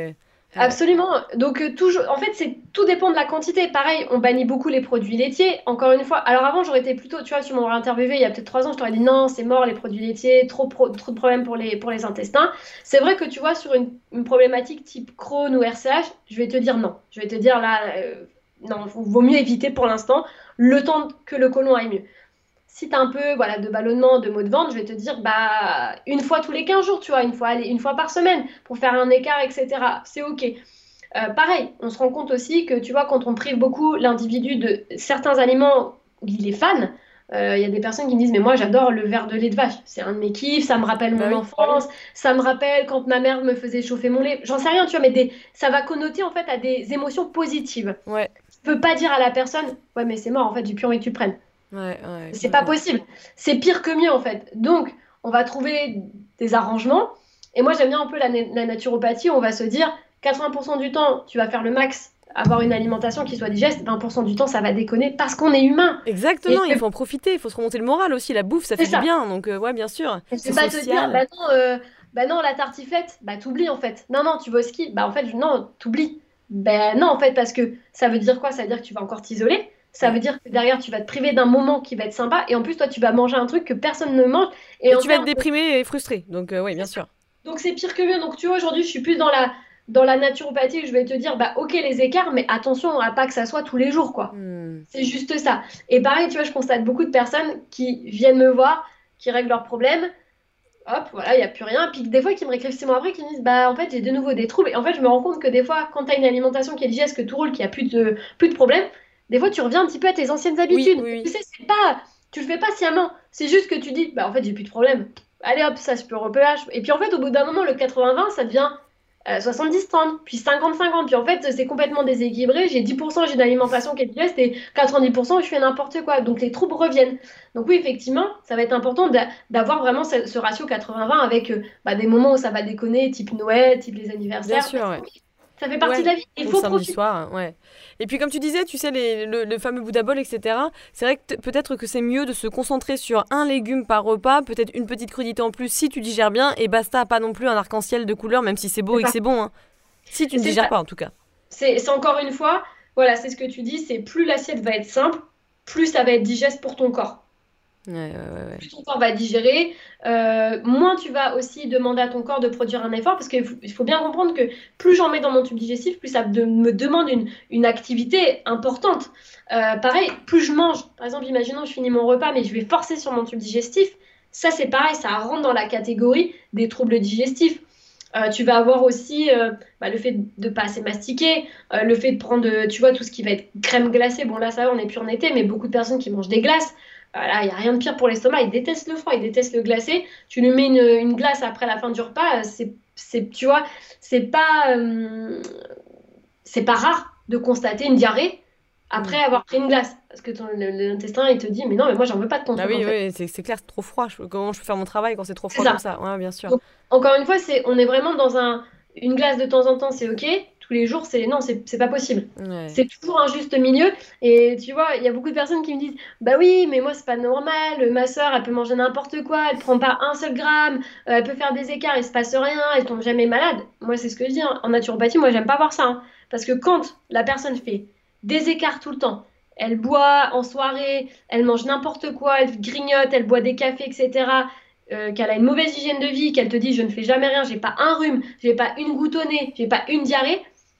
Absolument. Donc, euh, toujours, en fait, c'est tout dépend de la quantité. Pareil, on bannit beaucoup les produits laitiers. Encore une fois, alors avant, j'aurais été plutôt, tu vois, tu m'aurais interviewé il y a peut-être trois ans, je t'aurais dit non, c'est mort les produits laitiers, trop, pro- trop de problèmes pour les, pour les intestins. C'est vrai que tu vois, sur une, une problématique type Crohn ou R C H, je vais te dire non. Je vais te dire là, euh, non, vaut mieux éviter pour l'instant, le temps que le côlon aille mieux. Si tu as un peu voilà, de ballonnement, de maux de ventre, je vais te dire bah, une fois tous les quinze jours, tu vois, une fois, allez, une fois par semaine pour faire un écart, et cetera. C'est OK. Euh, pareil, on se rend compte aussi que tu vois, quand on prive beaucoup l'individu de certains aliments où il est fan, euh, il y a des personnes qui me disent mais moi j'adore le verre de lait de vache, c'est un de mes kiffs, ça me rappelle Bah mon oui. enfance, ça me rappelle quand ma mère me faisait chauffer mon lait, j'en sais rien, tu vois, mais des... ça va connoter en fait à des émotions positives. Ouais, Tu peux pas dire à la personne ouais mais c'est mort en fait, j'ai plus envie que tu le prennes. ouais, ouais, C'est pas complètement. possible. C'est pire que mieux en fait. Donc, on va trouver des arrangements. Et moi, j'aime bien un peu la, la naturopathie. On va se dire quatre-vingts pour cent du temps, tu vas faire le max, avoir une alimentation qui soit digeste. vingt pour cent du temps, ça va déconner parce qu'on est humain. Et Exactement, il faut en profiter, il faut se remonter le moral aussi. La bouffe, ça c'est fait du ça. bien, donc euh, ouais, bien sûr. Et C'est c'est pas te dire, social. bah non, euh, bah non, la tartiflette, bah t'oublies en fait. Non, non, tu vas au ski, bah en fait, non, t'oublies. Ben non, en fait, parce que ça veut dire quoi? Ça veut dire que tu vas encore t'isoler. Ça Ouais. veut dire que derrière, tu vas te priver d'un moment qui va être sympa. Et en plus, toi, tu vas manger un truc que personne ne mange. Et Et en tu vas être termes de... déprimé et frustré, donc euh, oui, bien sûr. Donc c'est pire que mieux. Donc tu vois, aujourd'hui, je suis plus dans la, dans la naturopathie où je vais te dire, bah ok, les écarts, mais attention à pas que ça soit tous les jours, quoi. Hmm. C'est juste ça. Et pareil, tu vois, je constate beaucoup de personnes qui viennent me voir, qui règlent leurs problèmes. Hop, voilà, il n'y a plus rien. Puis des fois, qui me réécrivent six mois après, qui me disent, bah en fait, j'ai de nouveau des troubles. Et en fait, je me rends compte que des fois, quand tu as une alimentation qui est digeste, que tout roule, qu'il n'y a plus de, plus de problème, des fois, tu reviens un petit peu à tes anciennes Oui, habitudes. oui, Et tu oui. sais, c'est pas, tu le fais pas sciemment. C'est juste que tu dis, bah en fait, j'ai plus de problème. Allez hop, ça, je peux repérer. Et puis en fait, au bout d'un moment, le quatre-vingts vingt, ça devient euh, soixante-dix trente, puis cinquante cinquante. Puis en fait, c'est complètement déséquilibré. J'ai dix pour cent, j'ai une alimentation qui est digeste et quatre-vingt-dix pour cent, je fais n'importe quoi. Donc les troubles reviennent. Donc oui, effectivement, ça va être important d'a- d'avoir vraiment ce, ce ratio quatre-vingts vingt avec euh, bah, des moments où ça va déconner, type Noël, type les Bien anniversaires. Mais sûr, ouais. oui, ça fait partie de Ouais, la vie. Il ou le faut samedi profiter. soir, ouais. Et puis comme tu disais, tu sais, les, le, le fameux Bouddha bol, et cetera. C'est vrai que t- peut-être que c'est mieux de se concentrer sur un légume par repas, peut-être une petite crudité en plus si tu digères bien, et basta, pas non plus un arc-en-ciel de couleurs, même si c'est beau C'est et que ça. c'est bon, hein. Si tu ne C'est digères ça. pas, en tout cas. C'est c'est encore une fois, voilà, c'est ce que tu dis, c'est plus l'assiette va être simple, plus ça va être digeste pour ton corps. Ouais, ouais, ouais, ouais. Plus ton corps va digérer, euh, moins tu vas aussi demander à ton corps de produire un effort, parce qu'il faut, il faut bien comprendre que plus j'en mets dans mon tube digestif, plus ça de- me demande une, une activité importante. Euh, pareil, plus je mange, par exemple, imaginons je finis mon repas, mais je vais forcer sur mon tube digestif, ça c'est pareil, ça rentre dans la catégorie des troubles digestifs. Euh, tu vas avoir aussi euh, bah, le fait de ne pas assez mastiquer, euh, le fait de prendre, euh, tu vois, tout ce qui va être crème glacée. Bon, là, ça va, on n'est plus en été, mais beaucoup de personnes qui mangent des glaces. Voilà, il n'y a rien de pire pour l'estomac. Ils détestent le froid, ils détestent le glacé. Tu lui mets une, une glace après la fin du repas, euh, c'est, c'est, tu vois, c'est pas, euh, c'est pas rare de constater une diarrhée après Hmm. avoir pris une glace. Parce que ton, le- l'intestin, il te dit, mais non, mais moi, j'en veux pas de ton Ah truc, en oui, fait. oui, c'est c'est clair, c'est trop froid. Je- comment je peux faire mon travail quand c'est trop C'est froid comme ça. ça? Ouais, bien sûr. Donc, encore une fois, c'est, on est vraiment dans un, une glace de temps en temps, c'est OK. Tous les jours, c'est non, c'est c'est pas possible. Ouais. C'est toujours un juste milieu. Et tu vois, il y a beaucoup de personnes qui me disent, bah oui, mais moi, c'est pas normal. Ma soeur, elle peut manger n'importe quoi. Elle prend pas un seul gramme. euh, Elle peut faire des écarts. Il se passe rien. Elle tombe jamais malade. Moi, c'est ce que je dis, hein. En naturopathie, moi, j'aime pas voir ça, hein. Parce que quand la personne fait des écarts tout le temps, elle boit en soirée, elle mange n'importe quoi, elle grignote, elle boit des cafés, et cetera, euh, qu'elle a une mauvaise hygiène de vie, qu'elle te dit je ne fais jamais rien, j'ai pas un rhume, j'ai pas une goutte au nez, j'ai pas une diarrhée,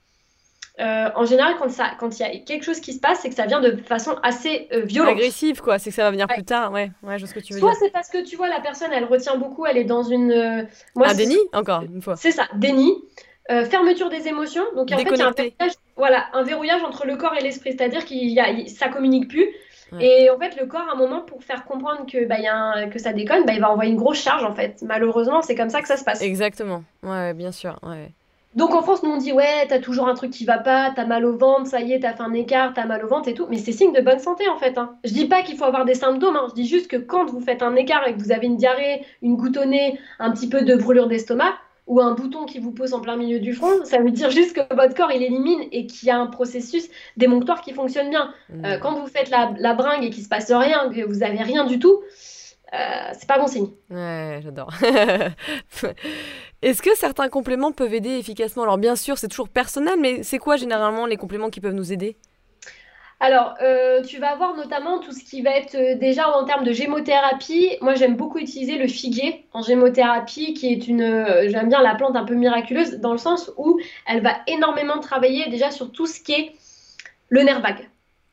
euh, en général, quand ça, quand il y a quelque chose qui se passe, c'est que ça vient de façon assez euh, violente. Agressif, quoi. C'est que ça va venir Ouais. plus tard. Ouais, ouais, je vois ce que tu veux Soit dire. c'est parce que tu vois la personne, elle retient beaucoup, elle est dans une, euh, moi Un c'est déni, encore une fois. c'est ça, déni, euh, fermeture des émotions. Donc en fait, il y a un Déconnecté. verrouillage, voilà, un verrouillage entre le corps et l'esprit, c'est-à-dire qu'il y a, il- ça communique plus. Ouais. Et en fait, le corps, à un moment, pour faire comprendre que, bah, il y a un- que ça déconne, bah, il va envoyer une grosse charge, en fait. Malheureusement, c'est comme ça que ça se passe. Exactement. Ouais, ouais, bien sûr. Ouais. Donc en France, nous on dit, ouais, t'as toujours un truc qui va pas, t'as mal au ventre, ça y est, t'as fait un écart, t'as mal au ventre et tout. Mais c'est signe de bonne santé, en fait, hein. Je dis pas qu'il faut avoir des symptômes, hein. Je dis juste que quand vous faites un écart et que vous avez une diarrhée, une goutte au nez, un petit peu de brûlure d'estomac, ou un bouton qui vous pose en plein milieu du front, ça veut dire juste que votre corps il élimine et qu'il y a un processus démonctoire qui fonctionne bien. Euh, Hmm. quand vous faites la, la bringue et qu'il se passe rien, que vous avez rien du tout, euh, c'est pas bon signe. Ouais, j'adore. Est-ce que certains compléments peuvent aider efficacement? Alors bien sûr, c'est toujours personnel, mais c'est quoi généralement les compléments qui peuvent nous aider? Alors, euh, tu vas voir notamment tout ce qui va être euh, déjà en termes de gémothérapie. Moi, j'aime beaucoup utiliser le figuier en gémothérapie, qui est une, euh, j'aime bien la plante un peu miraculeuse, dans le sens où elle va énormément travailler déjà sur tout ce qui est le nerf vague.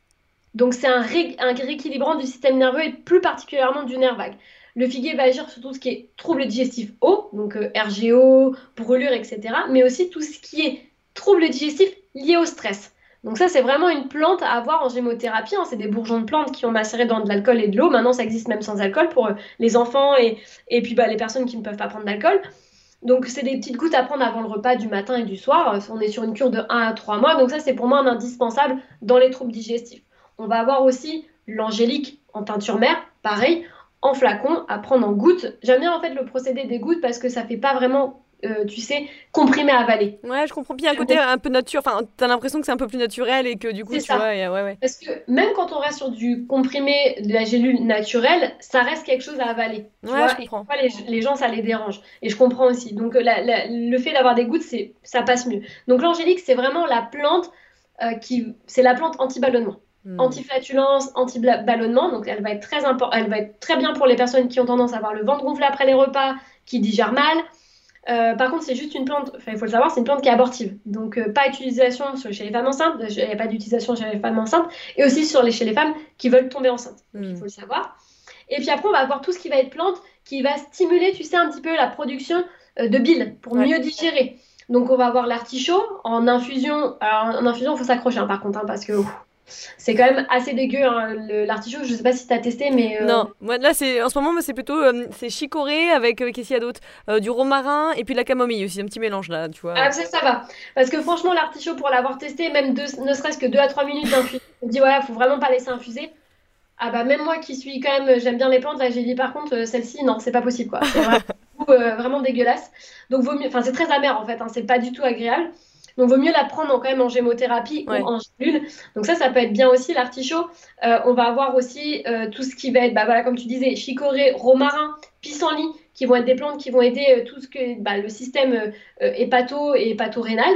Donc, c'est un, ré- un rééquilibrant du système nerveux et plus particulièrement du nerf vague. Le figuier va agir sur tout ce qui est troubles digestifs hauts, donc euh, R G O, brûlure, et cetera, mais aussi tout ce qui est troubles digestifs liés au stress. Donc ça, c'est vraiment une plante à avoir en gémothérapie, hein. C'est des bourgeons de plantes qui ont macéré dans de l'alcool et de l'eau. Maintenant, ça existe même sans alcool pour euh, les enfants et, et puis bah, les personnes qui ne peuvent pas prendre d'alcool. Donc, c'est des petites gouttes à prendre avant le repas du matin et du soir. On est sur une cure de un à trois mois. Donc, ça, c'est pour moi un indispensable dans les troubles digestifs. On va avoir aussi l'angélique en teinture mère, pareil, en flacon, à prendre en gouttes. J'aime bien en fait le procédé des gouttes parce que ça fait pas vraiment, euh, tu sais, comprimé à avaler. Ouais, je comprends bien un côté un peu nature. Enfin, t'as l'impression que c'est un peu plus naturel et que du coup, C'est tu ça. vois, y a- ouais, ouais. Parce que même quand on reste sur du comprimé de la gélule naturelle, ça reste quelque chose à avaler. Tu Ouais, je vois, et comprends. parfois, les, les gens, ça les dérange. Et je comprends aussi. Donc, la- la- le fait d'avoir des gouttes, c'est, ça passe mieux. Donc, l'angélique, c'est vraiment la plante euh, qui, c'est la plante anti-ballonnement. Hmm. Anti-flatulence, anti-ballonnement. Donc, elle va être très impor- elle va être très bien pour les personnes qui ont tendance à avoir le ventre gonflé après les repas, qui digèrent mal. Euh, par contre, c'est juste une plante, enfin, il faut le savoir, c'est une plante qui est abortive. Donc, euh, pas utilisation sur- chez les femmes enceintes, il n'y a pas d'utilisation chez les femmes enceintes, et aussi sur les, chez les femmes qui veulent tomber enceintes. Donc, il Hmm. faut le savoir. Et puis après, on va avoir tout ce qui va être plante, qui va stimuler, tu sais, un petit peu la production euh, de bile pour Ouais. mieux digérer. Donc, on va avoir l'artichaut en infusion. Alors, en infusion, il faut s'accrocher, hein, par contre, hein, parce que ouf, c'est quand même assez dégueu, hein, le- l'artichaut. Je sais pas si tu as testé, mais euh, Non, moi là c'est en ce moment moi, c'est plutôt euh, c'est chicorée avec euh, qu'est-ce qu'il y a d'autre? Euh, du romarin et puis de la camomille aussi, un petit mélange là, tu vois. ah, ça, ça va. Parce que franchement, l'artichaut, pour l'avoir testé, même deux- ne serait-ce que deux à trois minutes d'infusion, on me dit, ouais, faut vraiment pas laisser infuser. Ah bah même moi qui suis quand même, j'aime bien les plantes, là j'ai dit par contre, euh, celle-ci, non, c'est pas possible quoi. C'est vraiment, euh, vraiment dégueulasse. Donc vaut mieux, enfin c'est très amer en fait, hein, c'est pas du tout agréable. Donc vaut mieux la prendre en- quand même en gémothérapie ou Ouais. en gélule. Donc ça, ça peut être bien aussi l'artichaut. Euh, on va avoir aussi euh, tout ce qui va être, bah voilà, comme tu disais, chicorée, romarin, pissenlit, qui vont être des plantes qui vont aider euh, tout ce que bah, le système euh, euh, hépato et hépato-rénal.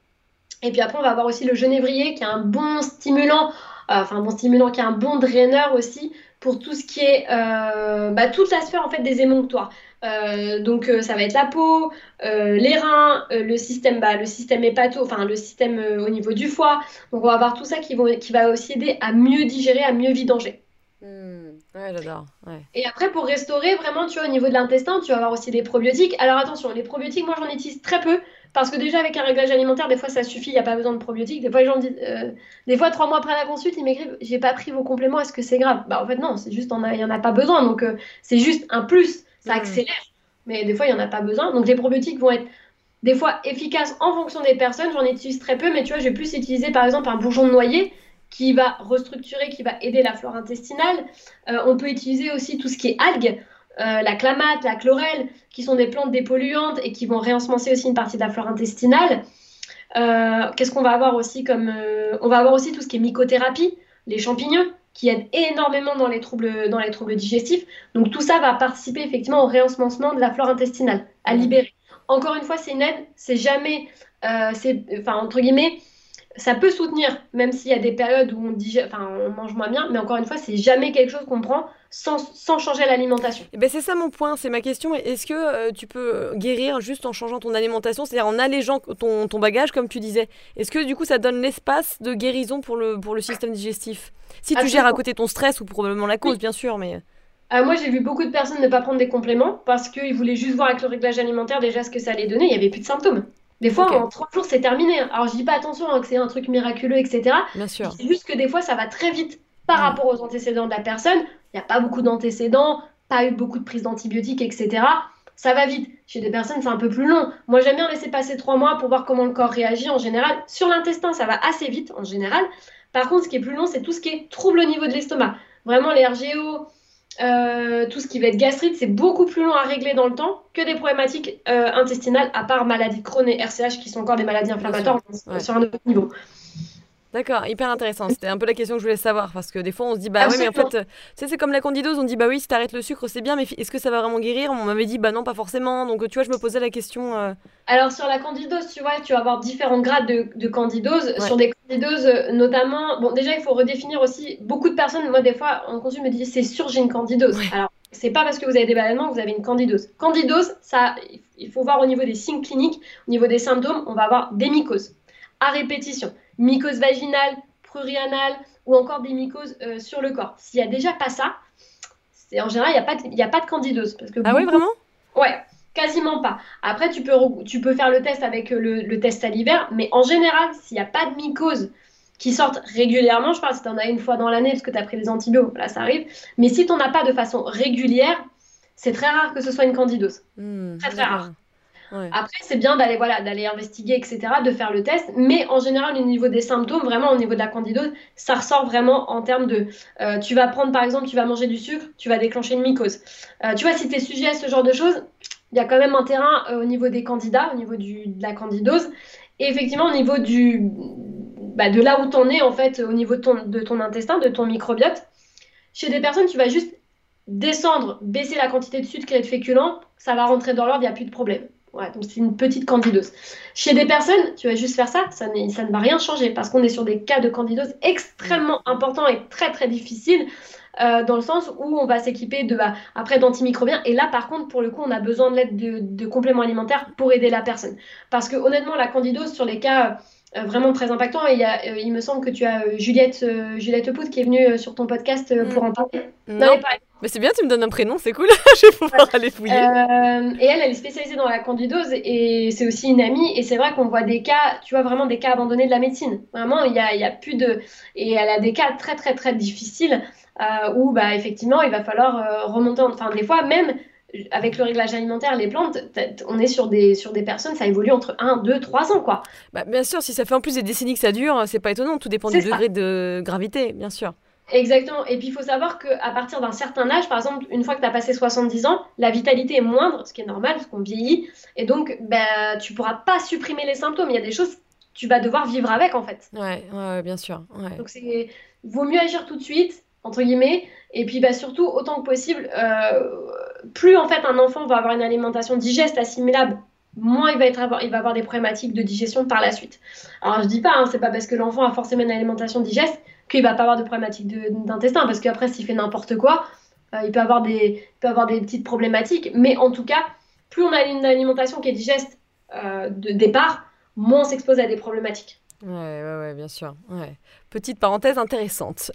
Et puis après, on va avoir aussi le genévrier qui est un bon stimulant, euh, enfin un bon stimulant, qui est un bon draineur aussi pour tout ce qui est euh, bah, toute la sphère en fait des émonctoires. Euh, donc euh, ça va être la peau, euh, les reins, euh, le système, bah, le système hépato, enfin le système euh, au niveau du foie. Donc on va avoir tout ça qui, vont, qui va aussi aider à mieux digérer, à mieux vidanger. Hmm. Ouais, j'adore. Ouais. Et après, pour restaurer vraiment, tu vois, au niveau de l'intestin, tu vas avoir aussi des probiotiques. Alors attention, les probiotiques, moi j'en utilise très peu parce que déjà avec un réglage alimentaire, des fois ça suffit, il n'y a pas besoin de probiotiques. Des fois, les gens disent, euh, des fois, trois mois après la consulte, ils m'écrivent, j'ai pas pris vos compléments, est-ce que c'est grave? Bah en fait, non, c'est juste, on a- il n'y en a pas besoin. Donc euh, c'est juste un plus, ça Hmm. accélère. Mais des fois, il n'y en a pas besoin. Donc les probiotiques vont être des fois efficaces en fonction des personnes. J'en utilise très peu, mais tu vois, je vais plus utiliser par exemple un bourgeon de noyer qui va restructurer, qui va aider la flore intestinale. Euh, on peut utiliser aussi tout ce qui est algues, euh, la clamate, la chlorelle, qui sont des plantes dépolluantes et qui vont réensemencer aussi une partie de la flore intestinale. Euh, Qu'est-ce qu'on va avoir aussi comme... euh, on va avoir aussi tout ce qui est mycothérapie, les champignons, qui aident énormément dans les troubles, dans les troubles digestifs. Donc tout ça va participer effectivement au réensemencement de la flore intestinale, à Hmm. libérer. Encore une fois, c'est une aide, c'est jamais... euh, c'est, enfin, entre guillemets, ça peut soutenir, même s'il y a des périodes où on, digère, enfin, on mange moins bien, mais encore une fois, c'est jamais quelque chose qu'on prend sans, sans changer l'alimentation. Eh ben c'est ça mon point, c'est ma question. Est-ce que euh, tu peux guérir juste en changeant ton alimentation, c'est-à-dire en allégeant ton, ton bagage, comme tu disais? Est-ce que du coup ça donne l'espace de guérison pour le, pour le système digestif? Si tu gères à Absolument. côté ton stress ou probablement la cause, Oui. bien sûr, mais... Euh, moi, j'ai vu beaucoup de personnes ne pas prendre des compléments parce qu'ils voulaient juste voir avec le réglage alimentaire déjà ce que ça allait donner. Il n'y avait plus de symptômes. Des fois, Ok, en trois jours, c'est terminé. Alors, je dis pas attention hein, que c'est un truc miraculeux, et cetera. bien Je sûr. dis juste que des fois, ça va très vite par Hmm. rapport aux antécédents de la personne. Il n'y a pas beaucoup d'antécédents, pas eu beaucoup de prises d'antibiotiques, et cetera. Ça va vite. Chez des personnes, c'est un peu plus long. Moi, j'aime bien laisser passer trois mois pour voir comment le corps réagit en général. Sur l'intestin, ça va assez vite en général. Par contre, ce qui est plus long, c'est tout ce qui est trouble au niveau de l'estomac. Vraiment, les R G O, euh, tout ce qui va être gastrite, c'est beaucoup plus long à régler dans le temps que des problématiques euh, intestinales, à part maladie de Crohn et R C H qui sont encore des maladies Bien sûr. inflammatoires Ouais. sur un autre niveau. D'accord, hyper intéressant. C'était un peu la question que je voulais savoir parce que des fois on se dit bah ouais mais en Absolument. fait euh, tu sais c'est comme la candidose, on dit bah oui si t'arrêtes le sucre c'est bien mais fi- est-ce que ça va vraiment guérir? On m'avait dit bah non pas forcément donc tu vois je me posais la question euh, Alors sur la candidose, tu vois, tu vas avoir différents grades de, de candidose. ouais. Sur des candidoses, euh, notamment, bon, déjà il faut redéfinir aussi. Beaucoup de personnes, moi des fois, en consulte me disent c'est sûr j'ai une candidose. Ouais. Alors c'est pas parce que vous avez des ballonnements que vous avez une candidose. Candidose, ça, il faut voir au niveau des signes cliniques, au niveau des symptômes, on va avoir des mycoses à répétition, mycose vaginale, prurianale ou encore des mycoses euh, sur le corps. S'il y a déjà pas ça, c'est en général il n'y a pas de, il y a pas de candidose parce que Ah oui beaucoup. vraiment? Ouais, quasiment pas. Après, tu peux, re- tu peux faire le test avec euh, le, le test salivaire, mais en général, s'il n'y a pas de mycoses qui sortent régulièrement, je parle si tu en as une fois dans l'année parce que tu as pris des antibiotiques, là ça arrive, mais si tu n'en as pas de façon régulière, c'est très rare que ce soit une candidose. Hmm, Très très d'accord. rare. Ouais. Après, c'est bien d'aller voilà, d'aller investiguer, et cetera, de faire le test, mais en général, au niveau des symptômes, vraiment au niveau de la candidose, ça ressort vraiment en termes de, euh, tu vas prendre par exemple, tu vas manger du sucre, tu vas déclencher une mycose. Euh, tu vois, si tu es sujet à ce genre de choses, il y a quand même un terrain euh, au niveau des candidats, au niveau du, de la candidose, et effectivement au niveau du, bah, de là où tu en es, en fait, au niveau de ton, de ton intestin, de ton microbiote. Chez des personnes, tu vas juste descendre, baisser la quantité de sucre et de féculents, ça va rentrer dans l'ordre, il n'y a plus de problème. Ouais, donc c'est une petite candidose. Chez des personnes, tu vas juste faire ça, ça, n'est- ça ne va rien changer parce qu'on est sur des cas de candidose Hmm. extrêmement importants et très très difficiles euh, dans le sens où on va s'équiper de bah, après d'antimicrobiens et là par contre pour le coup on a besoin de l'aide de, de compléments alimentaires pour aider la personne parce que honnêtement la candidose sur les cas euh, vraiment très impactants et il, y a, euh, il me semble que tu as euh, Juliette euh, Juliette Pout qui est venue euh, sur ton podcast euh, Hmm. pour en parler. Non, Non. mais pas Mais c'est bien tu me donnes un prénom c'est cool. Je vais pouvoir aller fouiller. euh, et elle, elle est spécialisée dans la candidose et c'est aussi une amie. Et c'est vrai qu'on voit des cas, tu vois, vraiment des cas abandonnés de la médecine. Vraiment, il y a, il y a plus de. Et elle a des cas très, très, très difficiles euh, où, bah, effectivement, il va falloir euh, remonter. en- Enfin, des fois, même avec le réglage alimentaire, les plantes, t'as- on est sur des, sur des personnes, ça évolue entre un, deux, trois ans, quoi. Bah bien sûr si ça fait en plus des décennies que ça dure c'est pas étonnant tout dépend du C'est ça. degré de gravité bien sûr. Exactement. Et puis, il faut savoir qu'à partir d'un certain âge, par exemple, une fois que tu as passé soixante-dix ans, la vitalité est moindre, ce qui est normal, parce qu'on vieillit. Et donc, bah, tu pourras pas supprimer les symptômes. Il y a des choses, tu vas devoir vivre avec, en fait. Ouais, ouais, ouais, bien sûr. Ouais. Donc, c'est vaut mieux agir tout de suite, entre guillemets. Et puis, bah, surtout, autant que possible, euh, plus, en fait, un enfant va avoir une alimentation digeste, assimilable, moins il va, être, avoir, il va avoir des problématiques de digestion par la suite. Alors, je dis pas, hein, c'est pas parce que l'enfant a forcément une alimentation digeste qu'il va pas avoir de problématiques de- d'intestin, parce qu'après, s'il fait n'importe quoi, euh, il peut avoir des, il peut avoir des petites problématiques. Mais en tout cas, plus on a une alimentation qui est digeste euh, de départ, moins on s'expose à des problématiques. Ouais, ouais, ouais, bien sûr. Ouais. Petite parenthèse intéressante.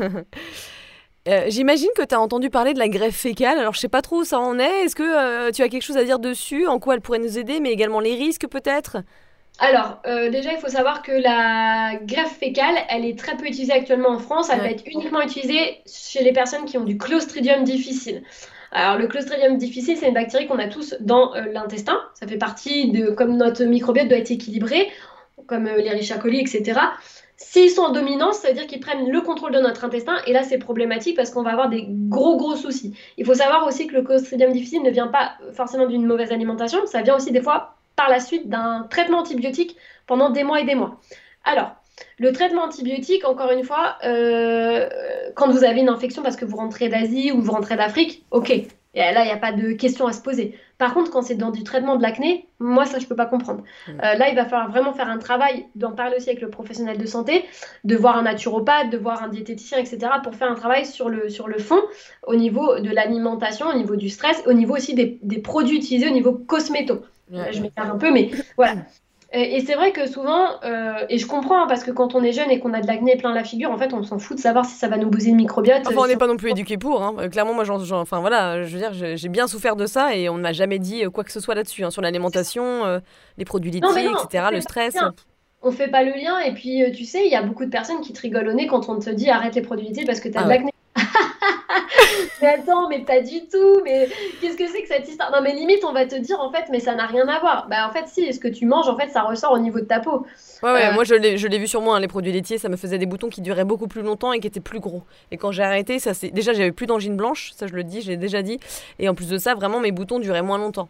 Euh, j'imagine que tu as entendu parler de la greffe fécale. Alors, je sais pas trop où ça en est. Est-ce que euh, tu as quelque chose à dire dessus? En quoi elle pourrait nous aider, mais également les risques peut-être? Alors, euh, déjà, il faut savoir que la greffe fécale, elle est très peu utilisée actuellement en France. Elle va Ouais. être uniquement utilisée chez les personnes qui ont du Clostridium difficile. Alors, le Clostridium difficile, c'est une bactérie qu'on a tous dans euh, l'intestin. Ça fait partie de, comme notre microbiote doit être équilibré, comme euh, les Escherichia coli, et cetera. S'ils sont en dominance, ça veut dire qu'ils prennent le contrôle de notre intestin. Et là, c'est problématique parce qu'on va avoir des gros, gros soucis. Il faut savoir aussi que le Clostridium difficile ne vient pas forcément d'une mauvaise alimentation. Ça vient aussi des fois par la suite d'un traitement antibiotique pendant des mois et des mois. Alors, le traitement antibiotique, encore une fois, euh, quand vous avez une infection parce que vous rentrez d'Asie ou vous rentrez d'Afrique, ok. Et là, il n'y a pas de question à se poser. Par contre, quand c'est dans du traitement de l'acné, moi, ça, je ne peux pas comprendre. Mm. Euh, là, il va falloir vraiment faire un travail, d'en parler aussi avec le professionnel de santé, de voir un naturopathe, de voir un diététicien, et cetera, pour faire un travail sur le, sur le fond, au niveau de l'alimentation, au niveau du stress, au niveau aussi des, des produits utilisés au niveau cosméto. Ouais, Là, je ouais. m'écarte un peu, mais voilà. Et, et c'est vrai que souvent, euh, et je comprends, hein, parce que quand on est jeune et qu'on a de l'acné plein la figure, en fait, on s'en fout de savoir si ça va nous booster le microbiote. Enfin, on si n'est on- pas non plus éduqué pour. Hein. Euh, Clairement, moi, j'en, j'en- enfin voilà, je veux dire, j'ai j'ai bien souffert de ça et on ne m'a jamais dit euh, quoi que ce soit là-dessus, hein, sur l'alimentation, euh, les produits Non, mais laitiers, non, on et cetera, fait le pas stress. le lien. On fait pas le lien. Et puis, euh, tu sais, il y a beaucoup de personnes qui te rigolent au nez quand on te dit arrête les produits laitiers parce que tu as Ah de ouais. l'acné. Mais attends, mais pas du tout. Mais qu'est-ce que c'est que cette histoire? Non, mais limite, on va te dire en fait, mais ça n'a rien à voir. Bah, en fait, si, ce que tu manges, en fait, ça ressort au niveau de ta peau. Ouais, ouais, Euh, moi je l'ai, je l'ai vu sur moi, hein, les produits laitiers, ça me faisait des boutons qui duraient beaucoup plus longtemps et qui étaient plus gros. Et quand j'ai arrêté, ça c'est déjà j'avais plus d'angine blanche, ça je le dis, j'ai déjà dit. Et en plus de ça, vraiment mes boutons duraient moins longtemps.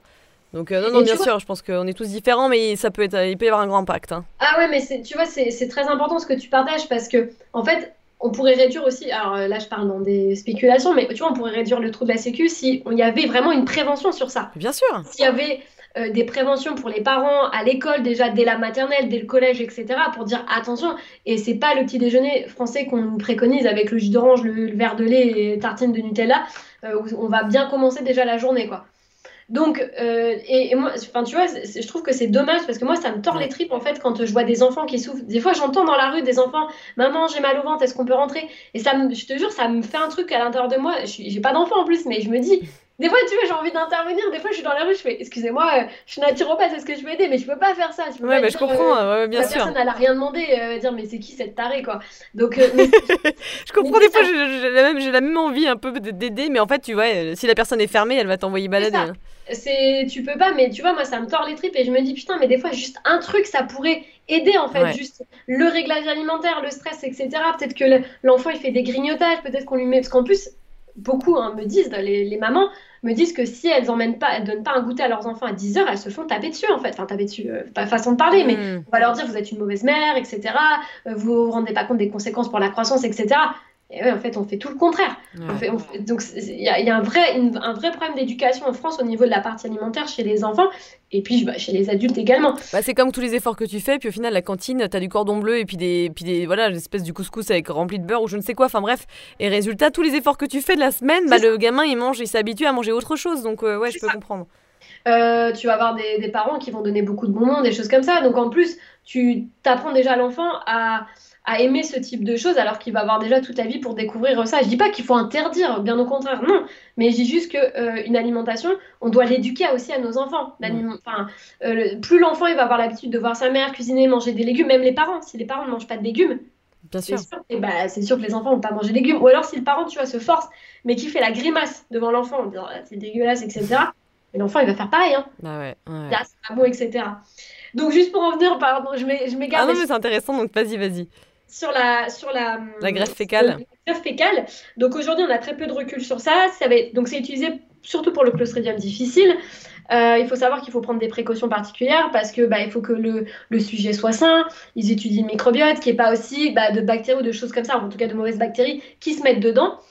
Donc euh, non, non, Et tu bien vois, sûr, je pense qu'on est tous différents, mais ça peut être, il peut y avoir un grand impact. Hein. ah ouais, mais c'est, tu vois, c'est c'est très important ce que tu partages parce que, en fait, on pourrait réduire aussi, alors euh, là je parle dans des spéculations, mais tu vois, on pourrait réduire le trou de la Sécu si on y avait vraiment une prévention sur ça. Bien sûr. S'il y avait euh, des préventions pour les parents à l'école, déjà dès la maternelle, dès le collège, et cetera, pour dire attention, et c'est pas le petit déjeuner français qu'on nous préconise avec le jus d'orange, le, le verre de lait et tartine de Nutella, euh, où on va bien commencer déjà la journée, quoi. Donc, euh, et, et moi, enfin, tu vois, c'est- c'est- je trouve que c'est dommage parce que moi, ça me tord les Ouais. tripes en fait quand je vois des enfants qui souffrent. Des fois, j'entends dans la rue des enfants, maman, j'ai mal au ventre, est-ce qu'on peut rentrer? Et ça, me, je te jure, ça me fait un truc à l'intérieur de moi. Je suis- J'ai pas d'enfant en plus, mais je me dis, des fois, tu vois, j'ai envie d'intervenir. Des fois, je suis dans la rue, je fais, excusez-moi, euh, je suis naturopathe, est-ce que je peux aider? Mais je peux pas faire ça. Je peux Ouais, pas bah, je dire, euh, comprends, euh, ouais, ouais, bien la sûr. personne, elle a rien demandé, euh, dire, mais c'est qui cette tarée, quoi. Donc, euh, mais, Je mais comprends, tu sais, des fois, ça, j'ai j'ai la même, j'ai la même envie un peu d- d'aider, mais en fait, tu vois, euh, si la personne est fermée, elle va t'envoyer c'est balader. ça. Hein. C'est, tu peux pas, mais tu vois, moi, ça me tord les tripes et je me dis, putain, mais des fois, juste un truc, ça pourrait aider, en fait, Ouais, juste le réglage alimentaire, le stress, et cetera. Peut-être que le- l'enfant, il fait des grignotages, peut-être qu'on lui met, parce qu'en plus, beaucoup hein, me disent, les, les mamans me disent que si elles emmènent pas, elles donnent pas un goûter à leurs enfants à dix heures, elles se font taper dessus, en fait. Enfin, taper dessus, euh, pas façon de parler, mais Hmm, on va leur dire, vous êtes une mauvaise mère, et cetera. euh, Vous vous rendez pas compte des conséquences pour la croissance, et cetera. Et ouais, en fait, on fait tout le contraire. On ouais. fait, on fait- donc, c'est- il y a, il y a un vrai, une- un vrai problème d'éducation en France au niveau de la partie alimentaire chez les enfants et puis bah, chez les adultes également. Bah, c'est comme tous les efforts que tu fais, puis au final, la cantine, t'as du cordon bleu et puis des, puis des, voilà, l'espèce du couscous avec rempli de beurre ou je ne sais quoi. Enfin bref. Et résultat, tous les efforts que tu fais de la semaine, bah, C'est ça, le gamin, il mange, il s'habitue à manger autre chose. Donc, euh, ouais, je c'est peux ça. comprendre. Euh, tu vas avoir des, des parents qui vont donner beaucoup de bonbons, des choses comme ça. Donc en plus, tu t'apprends déjà à l'enfant à, à aimer ce type de choses alors qu'il va avoir déjà toute la vie pour découvrir ça. Je dis pas qu'il faut interdire, bien au contraire, non. Mais je dis juste que euh, une alimentation, on doit l'éduquer aussi à nos enfants. Hmm, L'aliment- Enfin, euh, le- plus l'enfant il va avoir l'habitude de voir sa mère cuisiner, manger des légumes, même les parents. Si les parents ne mangent pas de légumes, bien c'est sûr. sûr, et bah, c'est sûr que les enfants vont pas manger de légumes. Ou alors si le parent, tu vois, se force, mais qui fait la grimace devant l'enfant en disant ah, c'est dégueulasse, et cetera. Et l'enfant, il va faire pareil, hein. Ah ouais, ouais. Là, c'est pas bon, et cetera. Donc juste pour en venir, pardon, je m'é- je Ah m'égare, non, mais mais c'est intéressant, donc vas-y, vas-y. sur la, sur la, La hum, greffe le fécale. greffe fécale. Donc aujourd'hui, on a très peu de recul sur ça. Ça va être- donc c'est utilisé surtout pour le Clostridium difficile. Euh, il faut savoir qu'il faut prendre des précautions particulières parce que bah, il faut que le, le sujet soit sain. Ils étudient le microbiote, qu'il n'y ait pas aussi bah, de bactéries ou de choses comme ça, ou en tout cas de mauvaises bactéries qui se mettent dedans.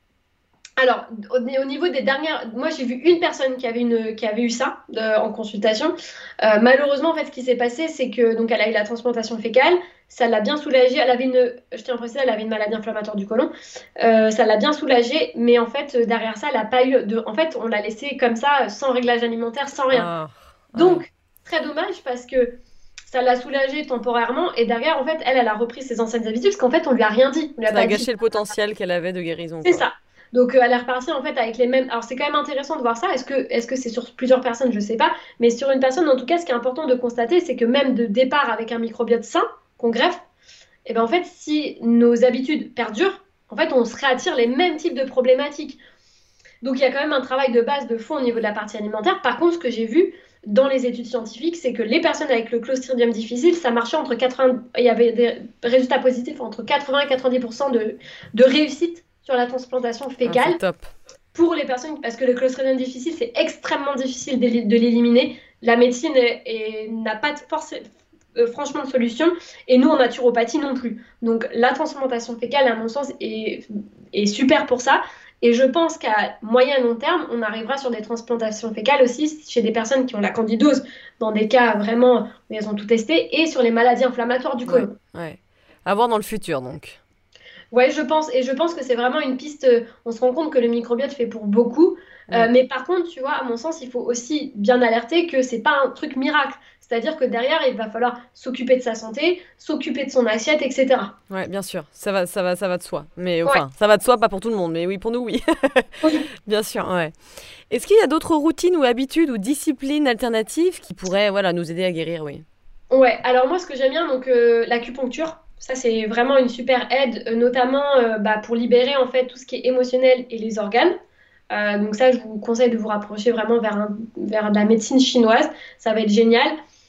Alors, au, au niveau des dernières, moi j'ai vu une personne qui avait, une, qui avait eu ça euh, en consultation. Euh, malheureusement, en fait, ce qui s'est passé, c'est que donc elle a eu la transplantation fécale, ça l'a bien soulagée. Elle avait une, je tiens à préciser, elle avait une maladie inflammatoire du côlon. Euh, ça l'a bien soulagée, mais en fait, euh, derrière ça, elle a pas eu de, en fait, on l'a laissée comme ça, sans réglage alimentaire, sans rien. Ah, ouais. Donc, très dommage parce que ça l'a soulagée temporairement et derrière, en fait, elle, elle a repris ses anciennes habitudes parce qu'en fait, on lui a rien dit, on lui a Ça a pas dit. gâché le potentiel qu'elle avait de guérison, C'est quoi. ça. Donc, euh, elle est repartie en fait avec les mêmes. Alors, c'est quand même intéressant de voir ça. Est-ce que est-ce que c'est sur plusieurs personnes? Je sais pas. Mais sur une personne, en tout cas, ce qui est important de constater, c'est que même de départ avec un microbiote sain qu'on greffe, et ben en fait, si nos habitudes perdurent, en fait, on se réattire les mêmes types de problématiques. Donc, il y a quand même un travail de base de fond au niveau de la partie alimentaire. Par contre, ce que j'ai vu dans les études scientifiques, c'est que les personnes avec le Clostridium difficile, ça marchait entre quatre-vingts, il y avait des résultats positifs entre quatre-vingts et quatre-vingt-dix pour cent de, de réussite sur la transplantation Ah, fécale c'est top. pour les personnes, parce que le Clostridium difficile, c'est extrêmement difficile de, de l'éliminer. La médecine est- est- n'a pas de force, euh, franchement de solution, et nous en naturopathie non plus. Donc la transplantation fécale, à mon sens, est, est super pour ça. Et je pense qu'à moyen et long terme, on arrivera sur des transplantations fécales aussi chez des personnes qui ont la candidose, dans des cas vraiment où elles ont tout testé, et sur les maladies inflammatoires du Ouais, côlon. ouais. À voir dans le futur, donc. Ouais, je pense, et je pense que c'est vraiment une piste. euh, On se rend compte que le microbiote fait pour beaucoup. Euh, Mm. mais par contre, tu vois, à mon sens, il faut aussi bien alerter que c'est pas un truc miracle. C'est-à-dire que derrière, il va falloir s'occuper de sa santé, s'occuper de son assiette, et cetera. Ouais, bien sûr. Ça va, ça va, ça va de soi. Mais Ouais. enfin, ça va de soi, pas pour tout le monde. Mais oui, pour nous, oui. Oui. Bien sûr, ouais. Est-ce qu'il y a d'autres routines ou habitudes ou disciplines alternatives qui pourraient, voilà, nous aider à guérir, oui. Ouais, alors moi, ce que j'aime bien, donc euh, l'acupuncture, ça c'est vraiment une super aide, euh, notamment euh, bah, pour libérer en fait tout ce qui est émotionnel et les organes. Euh, donc ça, je vous conseille de vous rapprocher vraiment vers, un- vers de la médecine chinoise, ça va être génial.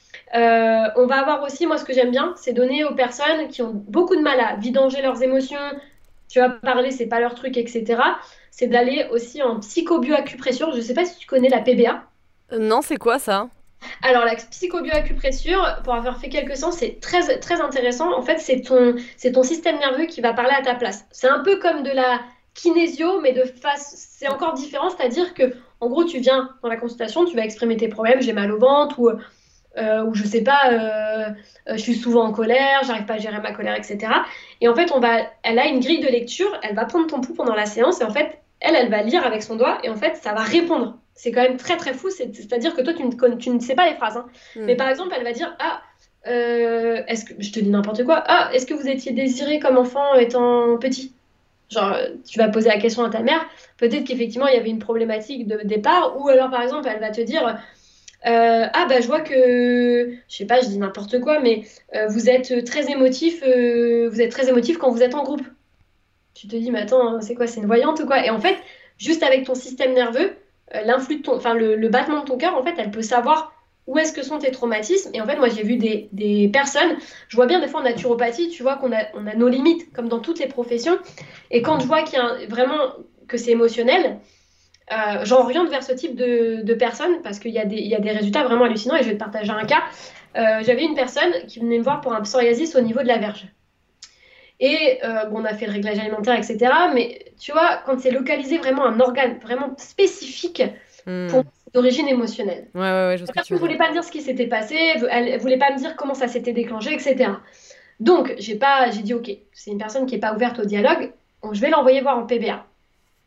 Euh, on va avoir aussi, moi ce que j'aime bien, c'est donner aux personnes qui ont beaucoup de mal à vidanger leurs émotions, tu vas parler, c'est pas leur truc, et cetera. C'est d'aller aussi en psychobioacupression. Je sais pas si tu connais la P B A. Non, c'est quoi ça? Alors, la psychobioacupressure, pour avoir fait quelques séances, c'est très, très intéressant. En fait, c'est ton, c'est ton système nerveux qui va parler à ta place. C'est un peu comme de la kinésio, mais de face. C'est encore différent, c'est-à-dire que, en gros, tu viens dans la consultation, tu vas exprimer tes problèmes, j'ai mal au ventre, ou, euh, ou je sais pas, euh, euh, je suis souvent en colère, j'arrive pas à gérer ma colère, et cetera. Et en fait, on va, elle a une grille de lecture, elle va prendre ton pouls pendant la séance, et en fait, elle, elle va lire avec son doigt, et en fait, ça va répondre. C'est quand même très très fou, c'est- c'est-à-dire que toi, tu ne, con- tu ne sais pas les phrases, hein. Mais Hmm. par exemple, elle va dire, ah, euh, est-ce que, je te dis n'importe quoi, ah, est-ce que vous étiez désiré comme enfant étant petit? Genre, euh, tu vas poser la question à ta mère, peut-être qu'effectivement, il y avait une problématique de départ, ou alors, par exemple, elle va te dire, euh, ah, bah, je vois que, je sais pas, je dis n'importe quoi, mais euh, vous êtes très émotif, euh, vous êtes très émotif quand vous êtes en groupe. Tu te dis, mais attends, c'est quoi, c'est une voyante ou quoi? Et en fait, juste avec ton système nerveux, euh, l'influx de ton, enfin, le, le battement de ton cœur, en fait, elle peut savoir où est-ce que sont tes traumatismes. Et en fait, moi, j'ai vu des, des personnes, je vois bien des fois en naturopathie, tu vois qu'on a, on a nos limites, comme dans toutes les professions. Et quand je vois qu'il y a un- vraiment que c'est émotionnel, euh, j'oriente vers ce type de, de personnes parce qu'il y a des, il y a des résultats vraiment hallucinants. Et je vais te partager un cas. Euh, j'avais une personne qui venait me voir pour un psoriasis au niveau de la verge. Et euh, bon, on a fait le réglage alimentaire, et cetera. Mais tu vois, quand c'est localisé vraiment un organe vraiment spécifique, pour Hmm. moi, c'est d'origine émotionnelle. Ouais, ouais, ouais, je vois ce La que tu personne veux ne dire. voulait pas me dire ce qui s'était passé, elle ne voulait pas me dire comment ça s'était déclenché, et cetera. Donc, j'ai pas, j'ai dit, OK, c'est une personne qui n'est pas ouverte au dialogue, donc je vais l'envoyer voir en P B A.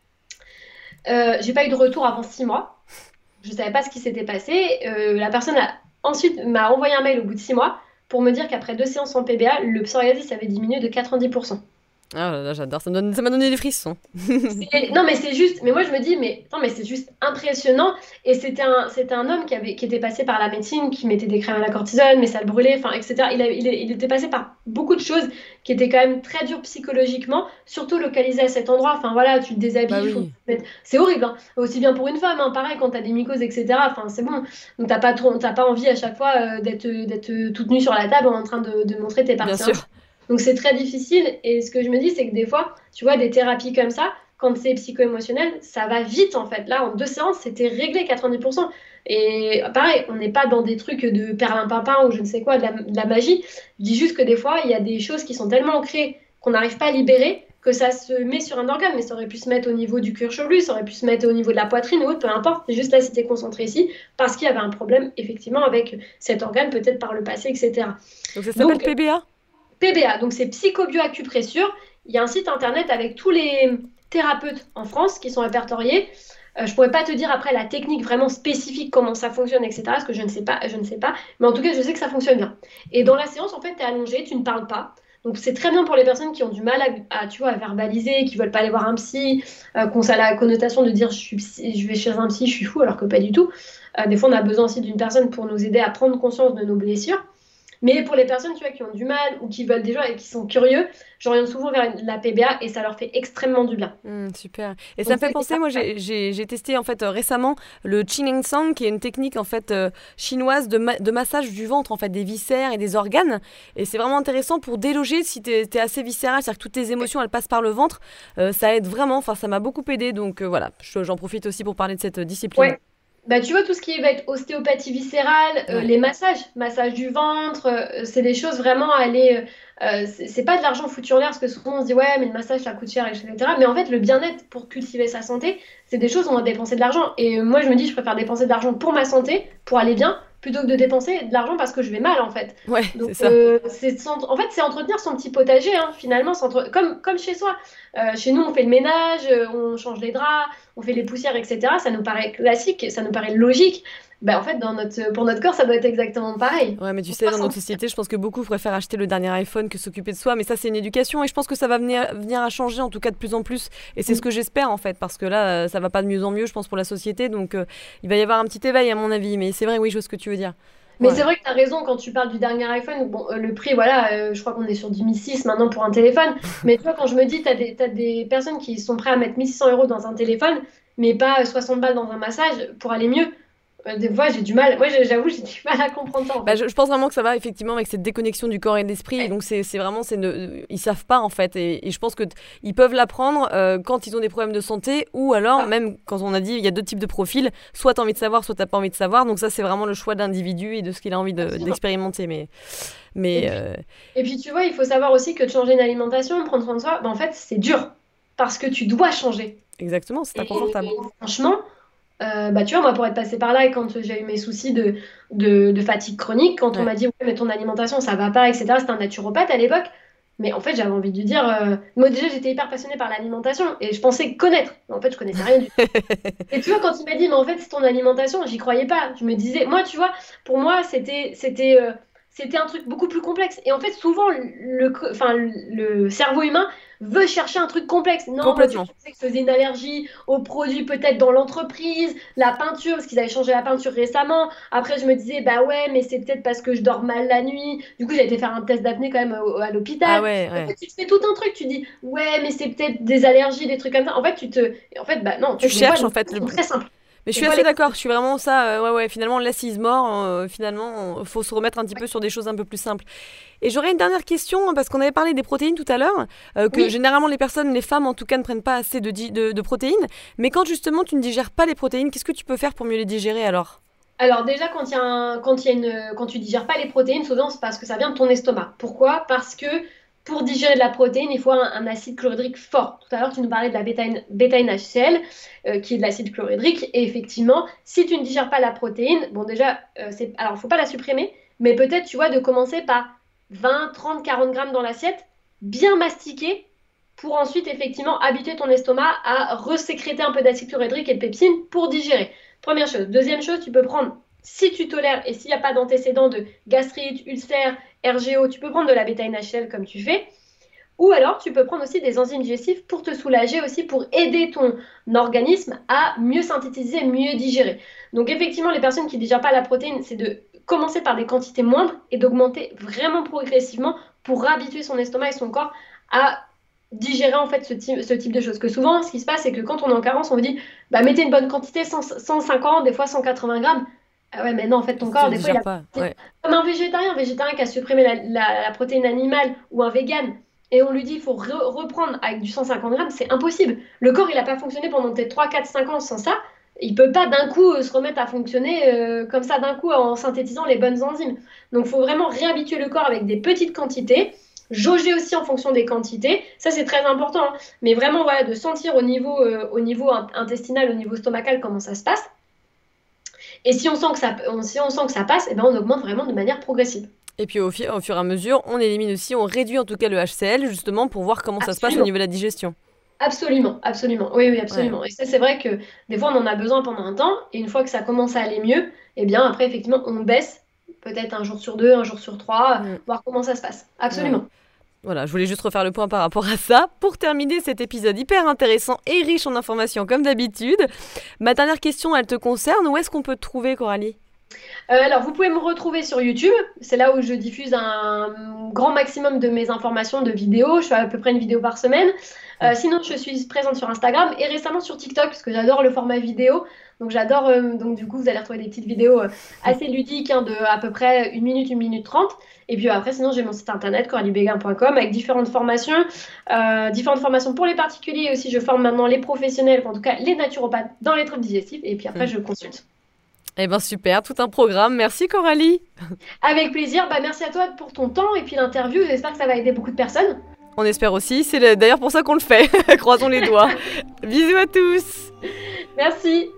Euh, j'ai pas eu de retour avant six mois. Je ne savais pas ce qui s'était passé. Euh, la personne a ensuite m'a envoyé un mail au bout de six mois pour me dire qu'après deux séances en P B A, le psoriasis avait diminué de quatre-vingt-dix pour cent. Ah là là, j'adore, ça me donne- ça m'a donné des frissons. C'est- Non, mais c'est juste, mais moi je me dis, mais, non, mais c'est juste impressionnant. Et c'était un, c'était un homme qui, avait, qui était passé par la médecine, qui mettait des crèmes à la cortisone, mais ça le brûlait, enfin, et cetera. Il, a- il, est- il était passé par beaucoup de choses qui étaient quand même très dures psychologiquement, surtout localisées à cet endroit. Enfin voilà, tu te déshabilles, Bah il faut... oui, c'est horrible, hein. Aussi bien pour une femme, hein. Pareil quand t'as des mycoses, et cetera. Enfin, c'est bon. Donc t'as pas, trop, t'as pas envie à chaque fois euh, d'être, d'être toute nue sur la table en train de, de montrer tes bien parties sûr. intimes. Donc c'est très difficile. Et ce que je me dis, c'est que des fois, tu vois, des thérapies comme ça, quand c'est psycho-émotionnel, ça va vite en fait. Là, en deux séances, c'était réglé quatre-vingt-dix pour cent. Et pareil, on n'est pas dans des trucs de perlimpinpin ou je ne sais quoi, de la, de la magie. Je dis juste que des fois, il y a des choses qui sont tellement ancrées qu'on n'arrive pas à libérer que ça se met sur un organe. Mais ça aurait pu se mettre au niveau du cuir chevelu, ça aurait pu se mettre au niveau de la poitrine ou autre, peu importe. C'est juste là, c'était concentré ici parce qu'il y avait un problème effectivement avec cet organe, peut-être par le passé, et cetera. Donc ça s'appelle Donc, P B A? P B A, donc c'est psychobioacupressure. Il y a un site internet avec tous les thérapeutes en France qui sont répertoriés. Euh, je pourrais pas te dire après la technique vraiment spécifique, comment ça fonctionne, et cetera. Parce que je ne sais pas, je ne sais pas. Mais en tout cas, je sais que ça fonctionne bien. Et dans la séance, en fait, tu es allongé, tu ne parles pas. Donc c'est très bien pour les personnes qui ont du mal à, à, tu vois, à verbaliser, qui veulent pas aller voir un psy, euh, qui ont ça la connotation de dire je, suis psy- je vais chez un psy, je suis fou, alors que pas du tout. Euh, des fois, on a besoin aussi d'une personne pour nous aider à prendre conscience de nos blessures. Mais pour les personnes tu vois, qui ont du mal ou qui veulent déjà et qui sont curieux, j'oriente souvent vers la P B A et ça leur fait extrêmement du bien. Hmm, super. Et ça Donc me fait c'est penser, moi j'ai j'ai- j'ai testé en fait euh, récemment le Qigong Sang, qui est une technique en fait euh, chinoise de, ma- de massage du ventre, en fait des viscères et des organes. Et c'est vraiment intéressant pour déloger si t'es es assez viscéral, c'est-à-dire que toutes tes émotions elles passent par le ventre. Euh, ça aide vraiment, enfin ça m'a beaucoup aidé. Donc euh, voilà, je- j'en profite aussi pour parler de cette euh, discipline. ouais. Bah, tu vois, tout ce qui va être ostéopathie viscérale, euh, Ouais. les massages, massage du ventre, euh, c'est des choses vraiment à aller. Euh, euh, c'est c'est pas de l'argent foutu en l'air, parce que souvent on se dit, ouais, mais le massage ça coûte cher, et cetera. Mais en fait, le bien-être pour cultiver sa santé, c'est des choses où on va dépenser de l'argent. Et euh, moi, je me dis, je préfère dépenser de l'argent pour ma santé, pour aller bien, plutôt que de dépenser de l'argent parce que je vais mal, en fait. Ouais, Donc, c'est ça. euh, c'est, s'ent- en fait, c'est entretenir son petit potager, hein, finalement, c'est entre- comme, comme chez soi. Euh, chez nous, on fait le ménage, euh, on change les draps, on fait les poussières, et cetera. Ça nous paraît classique, ça nous paraît logique. Ben, en fait, dans notre, pour notre corps, ça doit être exactement pareil. Ouais, mais tu On sais, doit dans notre sentir- société, je pense que beaucoup préfèrent acheter le dernier iPhone que s'occuper de soi. Mais ça, c'est une éducation et je pense que ça va venir, venir à changer, en tout cas de plus en plus. Et c'est ce que j'espère, en fait, parce que là, euh, ça va pas de mieux en mieux, je pense, pour la société. Donc, euh, il va y avoir un petit éveil, à mon avis. Mais c'est vrai, oui, je vois ce que tu veux dire. Mais Ouais. c'est vrai que tu as raison quand tu parles du dernier iPhone. Bon, euh, le prix, voilà, euh, je crois qu'on est sur du mille six cents maintenant pour un téléphone. Mais tu vois, quand je me dis, tu as des, t'as des personnes qui sont prêtes à mettre mille six cents euros dans un téléphone, mais pas soixante balles dans un massage pour aller mieux. Des fois, j'ai du mal. Moi, j'avoue, j'ai du mal à comprendre ça. En fait. Bah, je, je pense vraiment que ça va effectivement avec cette déconnexion du corps et de l'esprit. Et donc, c'est, c'est vraiment, c'est ne, ils savent pas en fait. Et, et je pense que t- ils peuvent l'apprendre euh, quand ils ont des problèmes de santé ou alors, Ah. même quand on a dit, il y a deux types de profils. Soit tu as envie de savoir, soit tu n'as pas envie de savoir. Donc, ça, c'est vraiment le choix de l'individu et de ce qu'il a envie de, Absolument. d'expérimenter. Mais, Et mais puis, euh, et puis, tu vois, il faut savoir aussi que de changer une alimentation, prendre soin de soi, ben, en fait, c'est dur. Parce que tu dois changer. exactement, c'est Et, inconfortable. et franchement, euh, bah, tu vois, moi, pour être passée par là, et quand j'ai eu mes soucis de, de, de fatigue chronique, quand on Ouais. m'a dit, ouais, mais ton alimentation, ça va pas, et cetera, c'était un naturopathe à l'époque. Mais en fait, j'avais envie de lui dire, euh, moi déjà, j'étais hyper passionnée par l'alimentation, et je pensais connaître. Mais en fait, je connaissais rien du tout. Et tu vois, quand il m'a dit, mais en fait, c'est ton alimentation, j'y croyais pas. Je me disais, moi, tu vois, pour moi, c'était, c'était, euh, c'était un truc beaucoup plus complexe. Et en fait, souvent, le, co- enfin, le cerveau humain veut chercher un truc complexe. Non, moi, tu Complètement. pensais que je faisais une allergie aux produits peut-être dans l'entreprise, la peinture, parce qu'ils avaient changé la peinture récemment. Après, je me disais, bah ouais, mais c'est peut-être parce que je dors mal la nuit. Du coup, j'ai été faire un test d'apnée quand même au- à Ah l'hôpital. ouais, En ouais. fait, tu te fais tout un truc, tu dis, ouais, mais c'est peut-être des allergies, des trucs comme ça. En fait, tu te. Et en fait, bah non, en Tu fait, les voies, cherches en fait elles le, sont très simples. mais je Les suis voies, assez les- d'accord, je suis vraiment ça, euh, ouais, ouais, finalement, less is more, euh, finalement, il faut se remettre un petit peu sur des choses un peu plus simples. Et j'aurais une dernière question, parce qu'on avait parlé des protéines tout à l'heure, euh, que Oui. généralement les personnes, les femmes en tout cas, ne prennent pas assez de, di- de, de protéines, mais quand justement tu ne digères pas les protéines, qu'est-ce que tu peux faire pour mieux les digérer alors? Alors déjà, quand il y a un- quand il y a une, quand tu digères pas les protéines, souvent c'est parce que ça vient de ton estomac. Pourquoi? Parce que pour digérer de la protéine, il faut un, un acide chlorhydrique fort. Tout à l'heure, tu nous parlais de la bêta-N H C L, euh, qui est de l'acide chlorhydrique. Et effectivement, si tu ne digères pas la protéine, bon déjà, euh, c'est, alors il faut pas la supprimer, mais peut-être, tu vois, de commencer par vingt, trente, quarante grammes dans l'assiette, bien mastiquer, pour ensuite effectivement habituer ton estomac à resécréter un peu d'acide chlorhydrique et de pepsine pour digérer. Première chose. Deuxième chose, tu peux prendre, si tu tolères et s'il n'y a pas d'antécédent de gastrite, ulcère, R G O, tu peux prendre de la bêta-N H L comme tu fais. Ou alors, tu peux prendre aussi des enzymes digestifs pour te soulager aussi, pour aider ton organisme à mieux synthétiser, mieux digérer. Donc effectivement, les personnes qui ne digèrent pas la protéine, c'est de commencer par des quantités moindres et d'augmenter vraiment progressivement pour habituer son estomac et son corps à digérer en fait ce type, ce type de choses. Que souvent, ce qui se passe, c'est que quand on est en carence, on vous dit, bah, mettez une bonne quantité, cent, cent cinquante, des fois cent quatre-vingts grammes. Ah ouais, mais non, en fait, ton Tu corps, ne des fois, il digères a... pas, ouais. Comme un végétarien, un végétarien qui a supprimé la, la- la protéine animale ou un vegan, et on lui dit, il faut re- reprendre avec du cent cinquante grammes, c'est impossible. Le corps, il n'a pas fonctionné pendant peut-être trois, quatre, cinq ans sans ça. Il peut pas d'un coup euh, se remettre à fonctionner euh, comme ça d'un coup en synthétisant les bonnes enzymes. Donc, il faut vraiment réhabituer le corps avec des petites quantités, jauger aussi en fonction des quantités. Ça, c'est très important, hein. Mais vraiment, voilà, de sentir au niveau, euh, au niveau in- intestinal, au niveau stomacal, comment ça se passe. Et si on sent que ça, on- si on sent que ça passe, eh ben, on augmente vraiment de manière progressive. Et puis au, fi- au fur et à mesure, on élimine aussi, on réduit en tout cas le H C L, justement pour voir comment ça se passe au Absolument. niveau de la digestion. Absolument, absolument. Oui, oui, Ouais. absolument. Et ça, c'est vrai que des fois, on en a besoin pendant un temps. Et une fois que ça commence à aller mieux, eh bien, après, effectivement, on baisse peut-être un jour sur deux, un jour sur trois, Mm. voir comment ça se passe. Ouais. Absolument. Voilà, je voulais juste refaire le point par rapport à ça. Pour terminer cet épisode hyper intéressant et riche en informations comme d'habitude, ma dernière question, elle te concerne. Où est-ce qu'on peut te trouver, Coralie? Euh, alors, vous pouvez me retrouver sur YouTube. C'est là où je diffuse un grand maximum de mes informations de vidéos. Je fais à peu près une vidéo par semaine. Euh, sinon, je suis présente sur Instagram et récemment sur TikTok parce que j'adore le format vidéo. Donc, j'adore. euh, donc, du coup, vous allez retrouver des petites vidéos euh, assez ludiques, hein, de à peu près une minute, une minute trente. Et puis après, sinon, j'ai mon site internet coralie béguin point com avec différentes formations. Euh, différentes formations pour les particuliers. Et aussi, je forme maintenant les professionnels, en tout cas les naturopathes, dans les troubles digestifs. Et puis après, je consulte. Eh ben super, tout un programme. Merci Coralie. Avec plaisir. Bah, merci à toi pour ton temps et puis l'interview. J'espère que ça va aider beaucoup de personnes. On espère aussi. C'est le- d'ailleurs pour ça qu'on le fait. Croisons les doigts. Bisous à tous. Merci.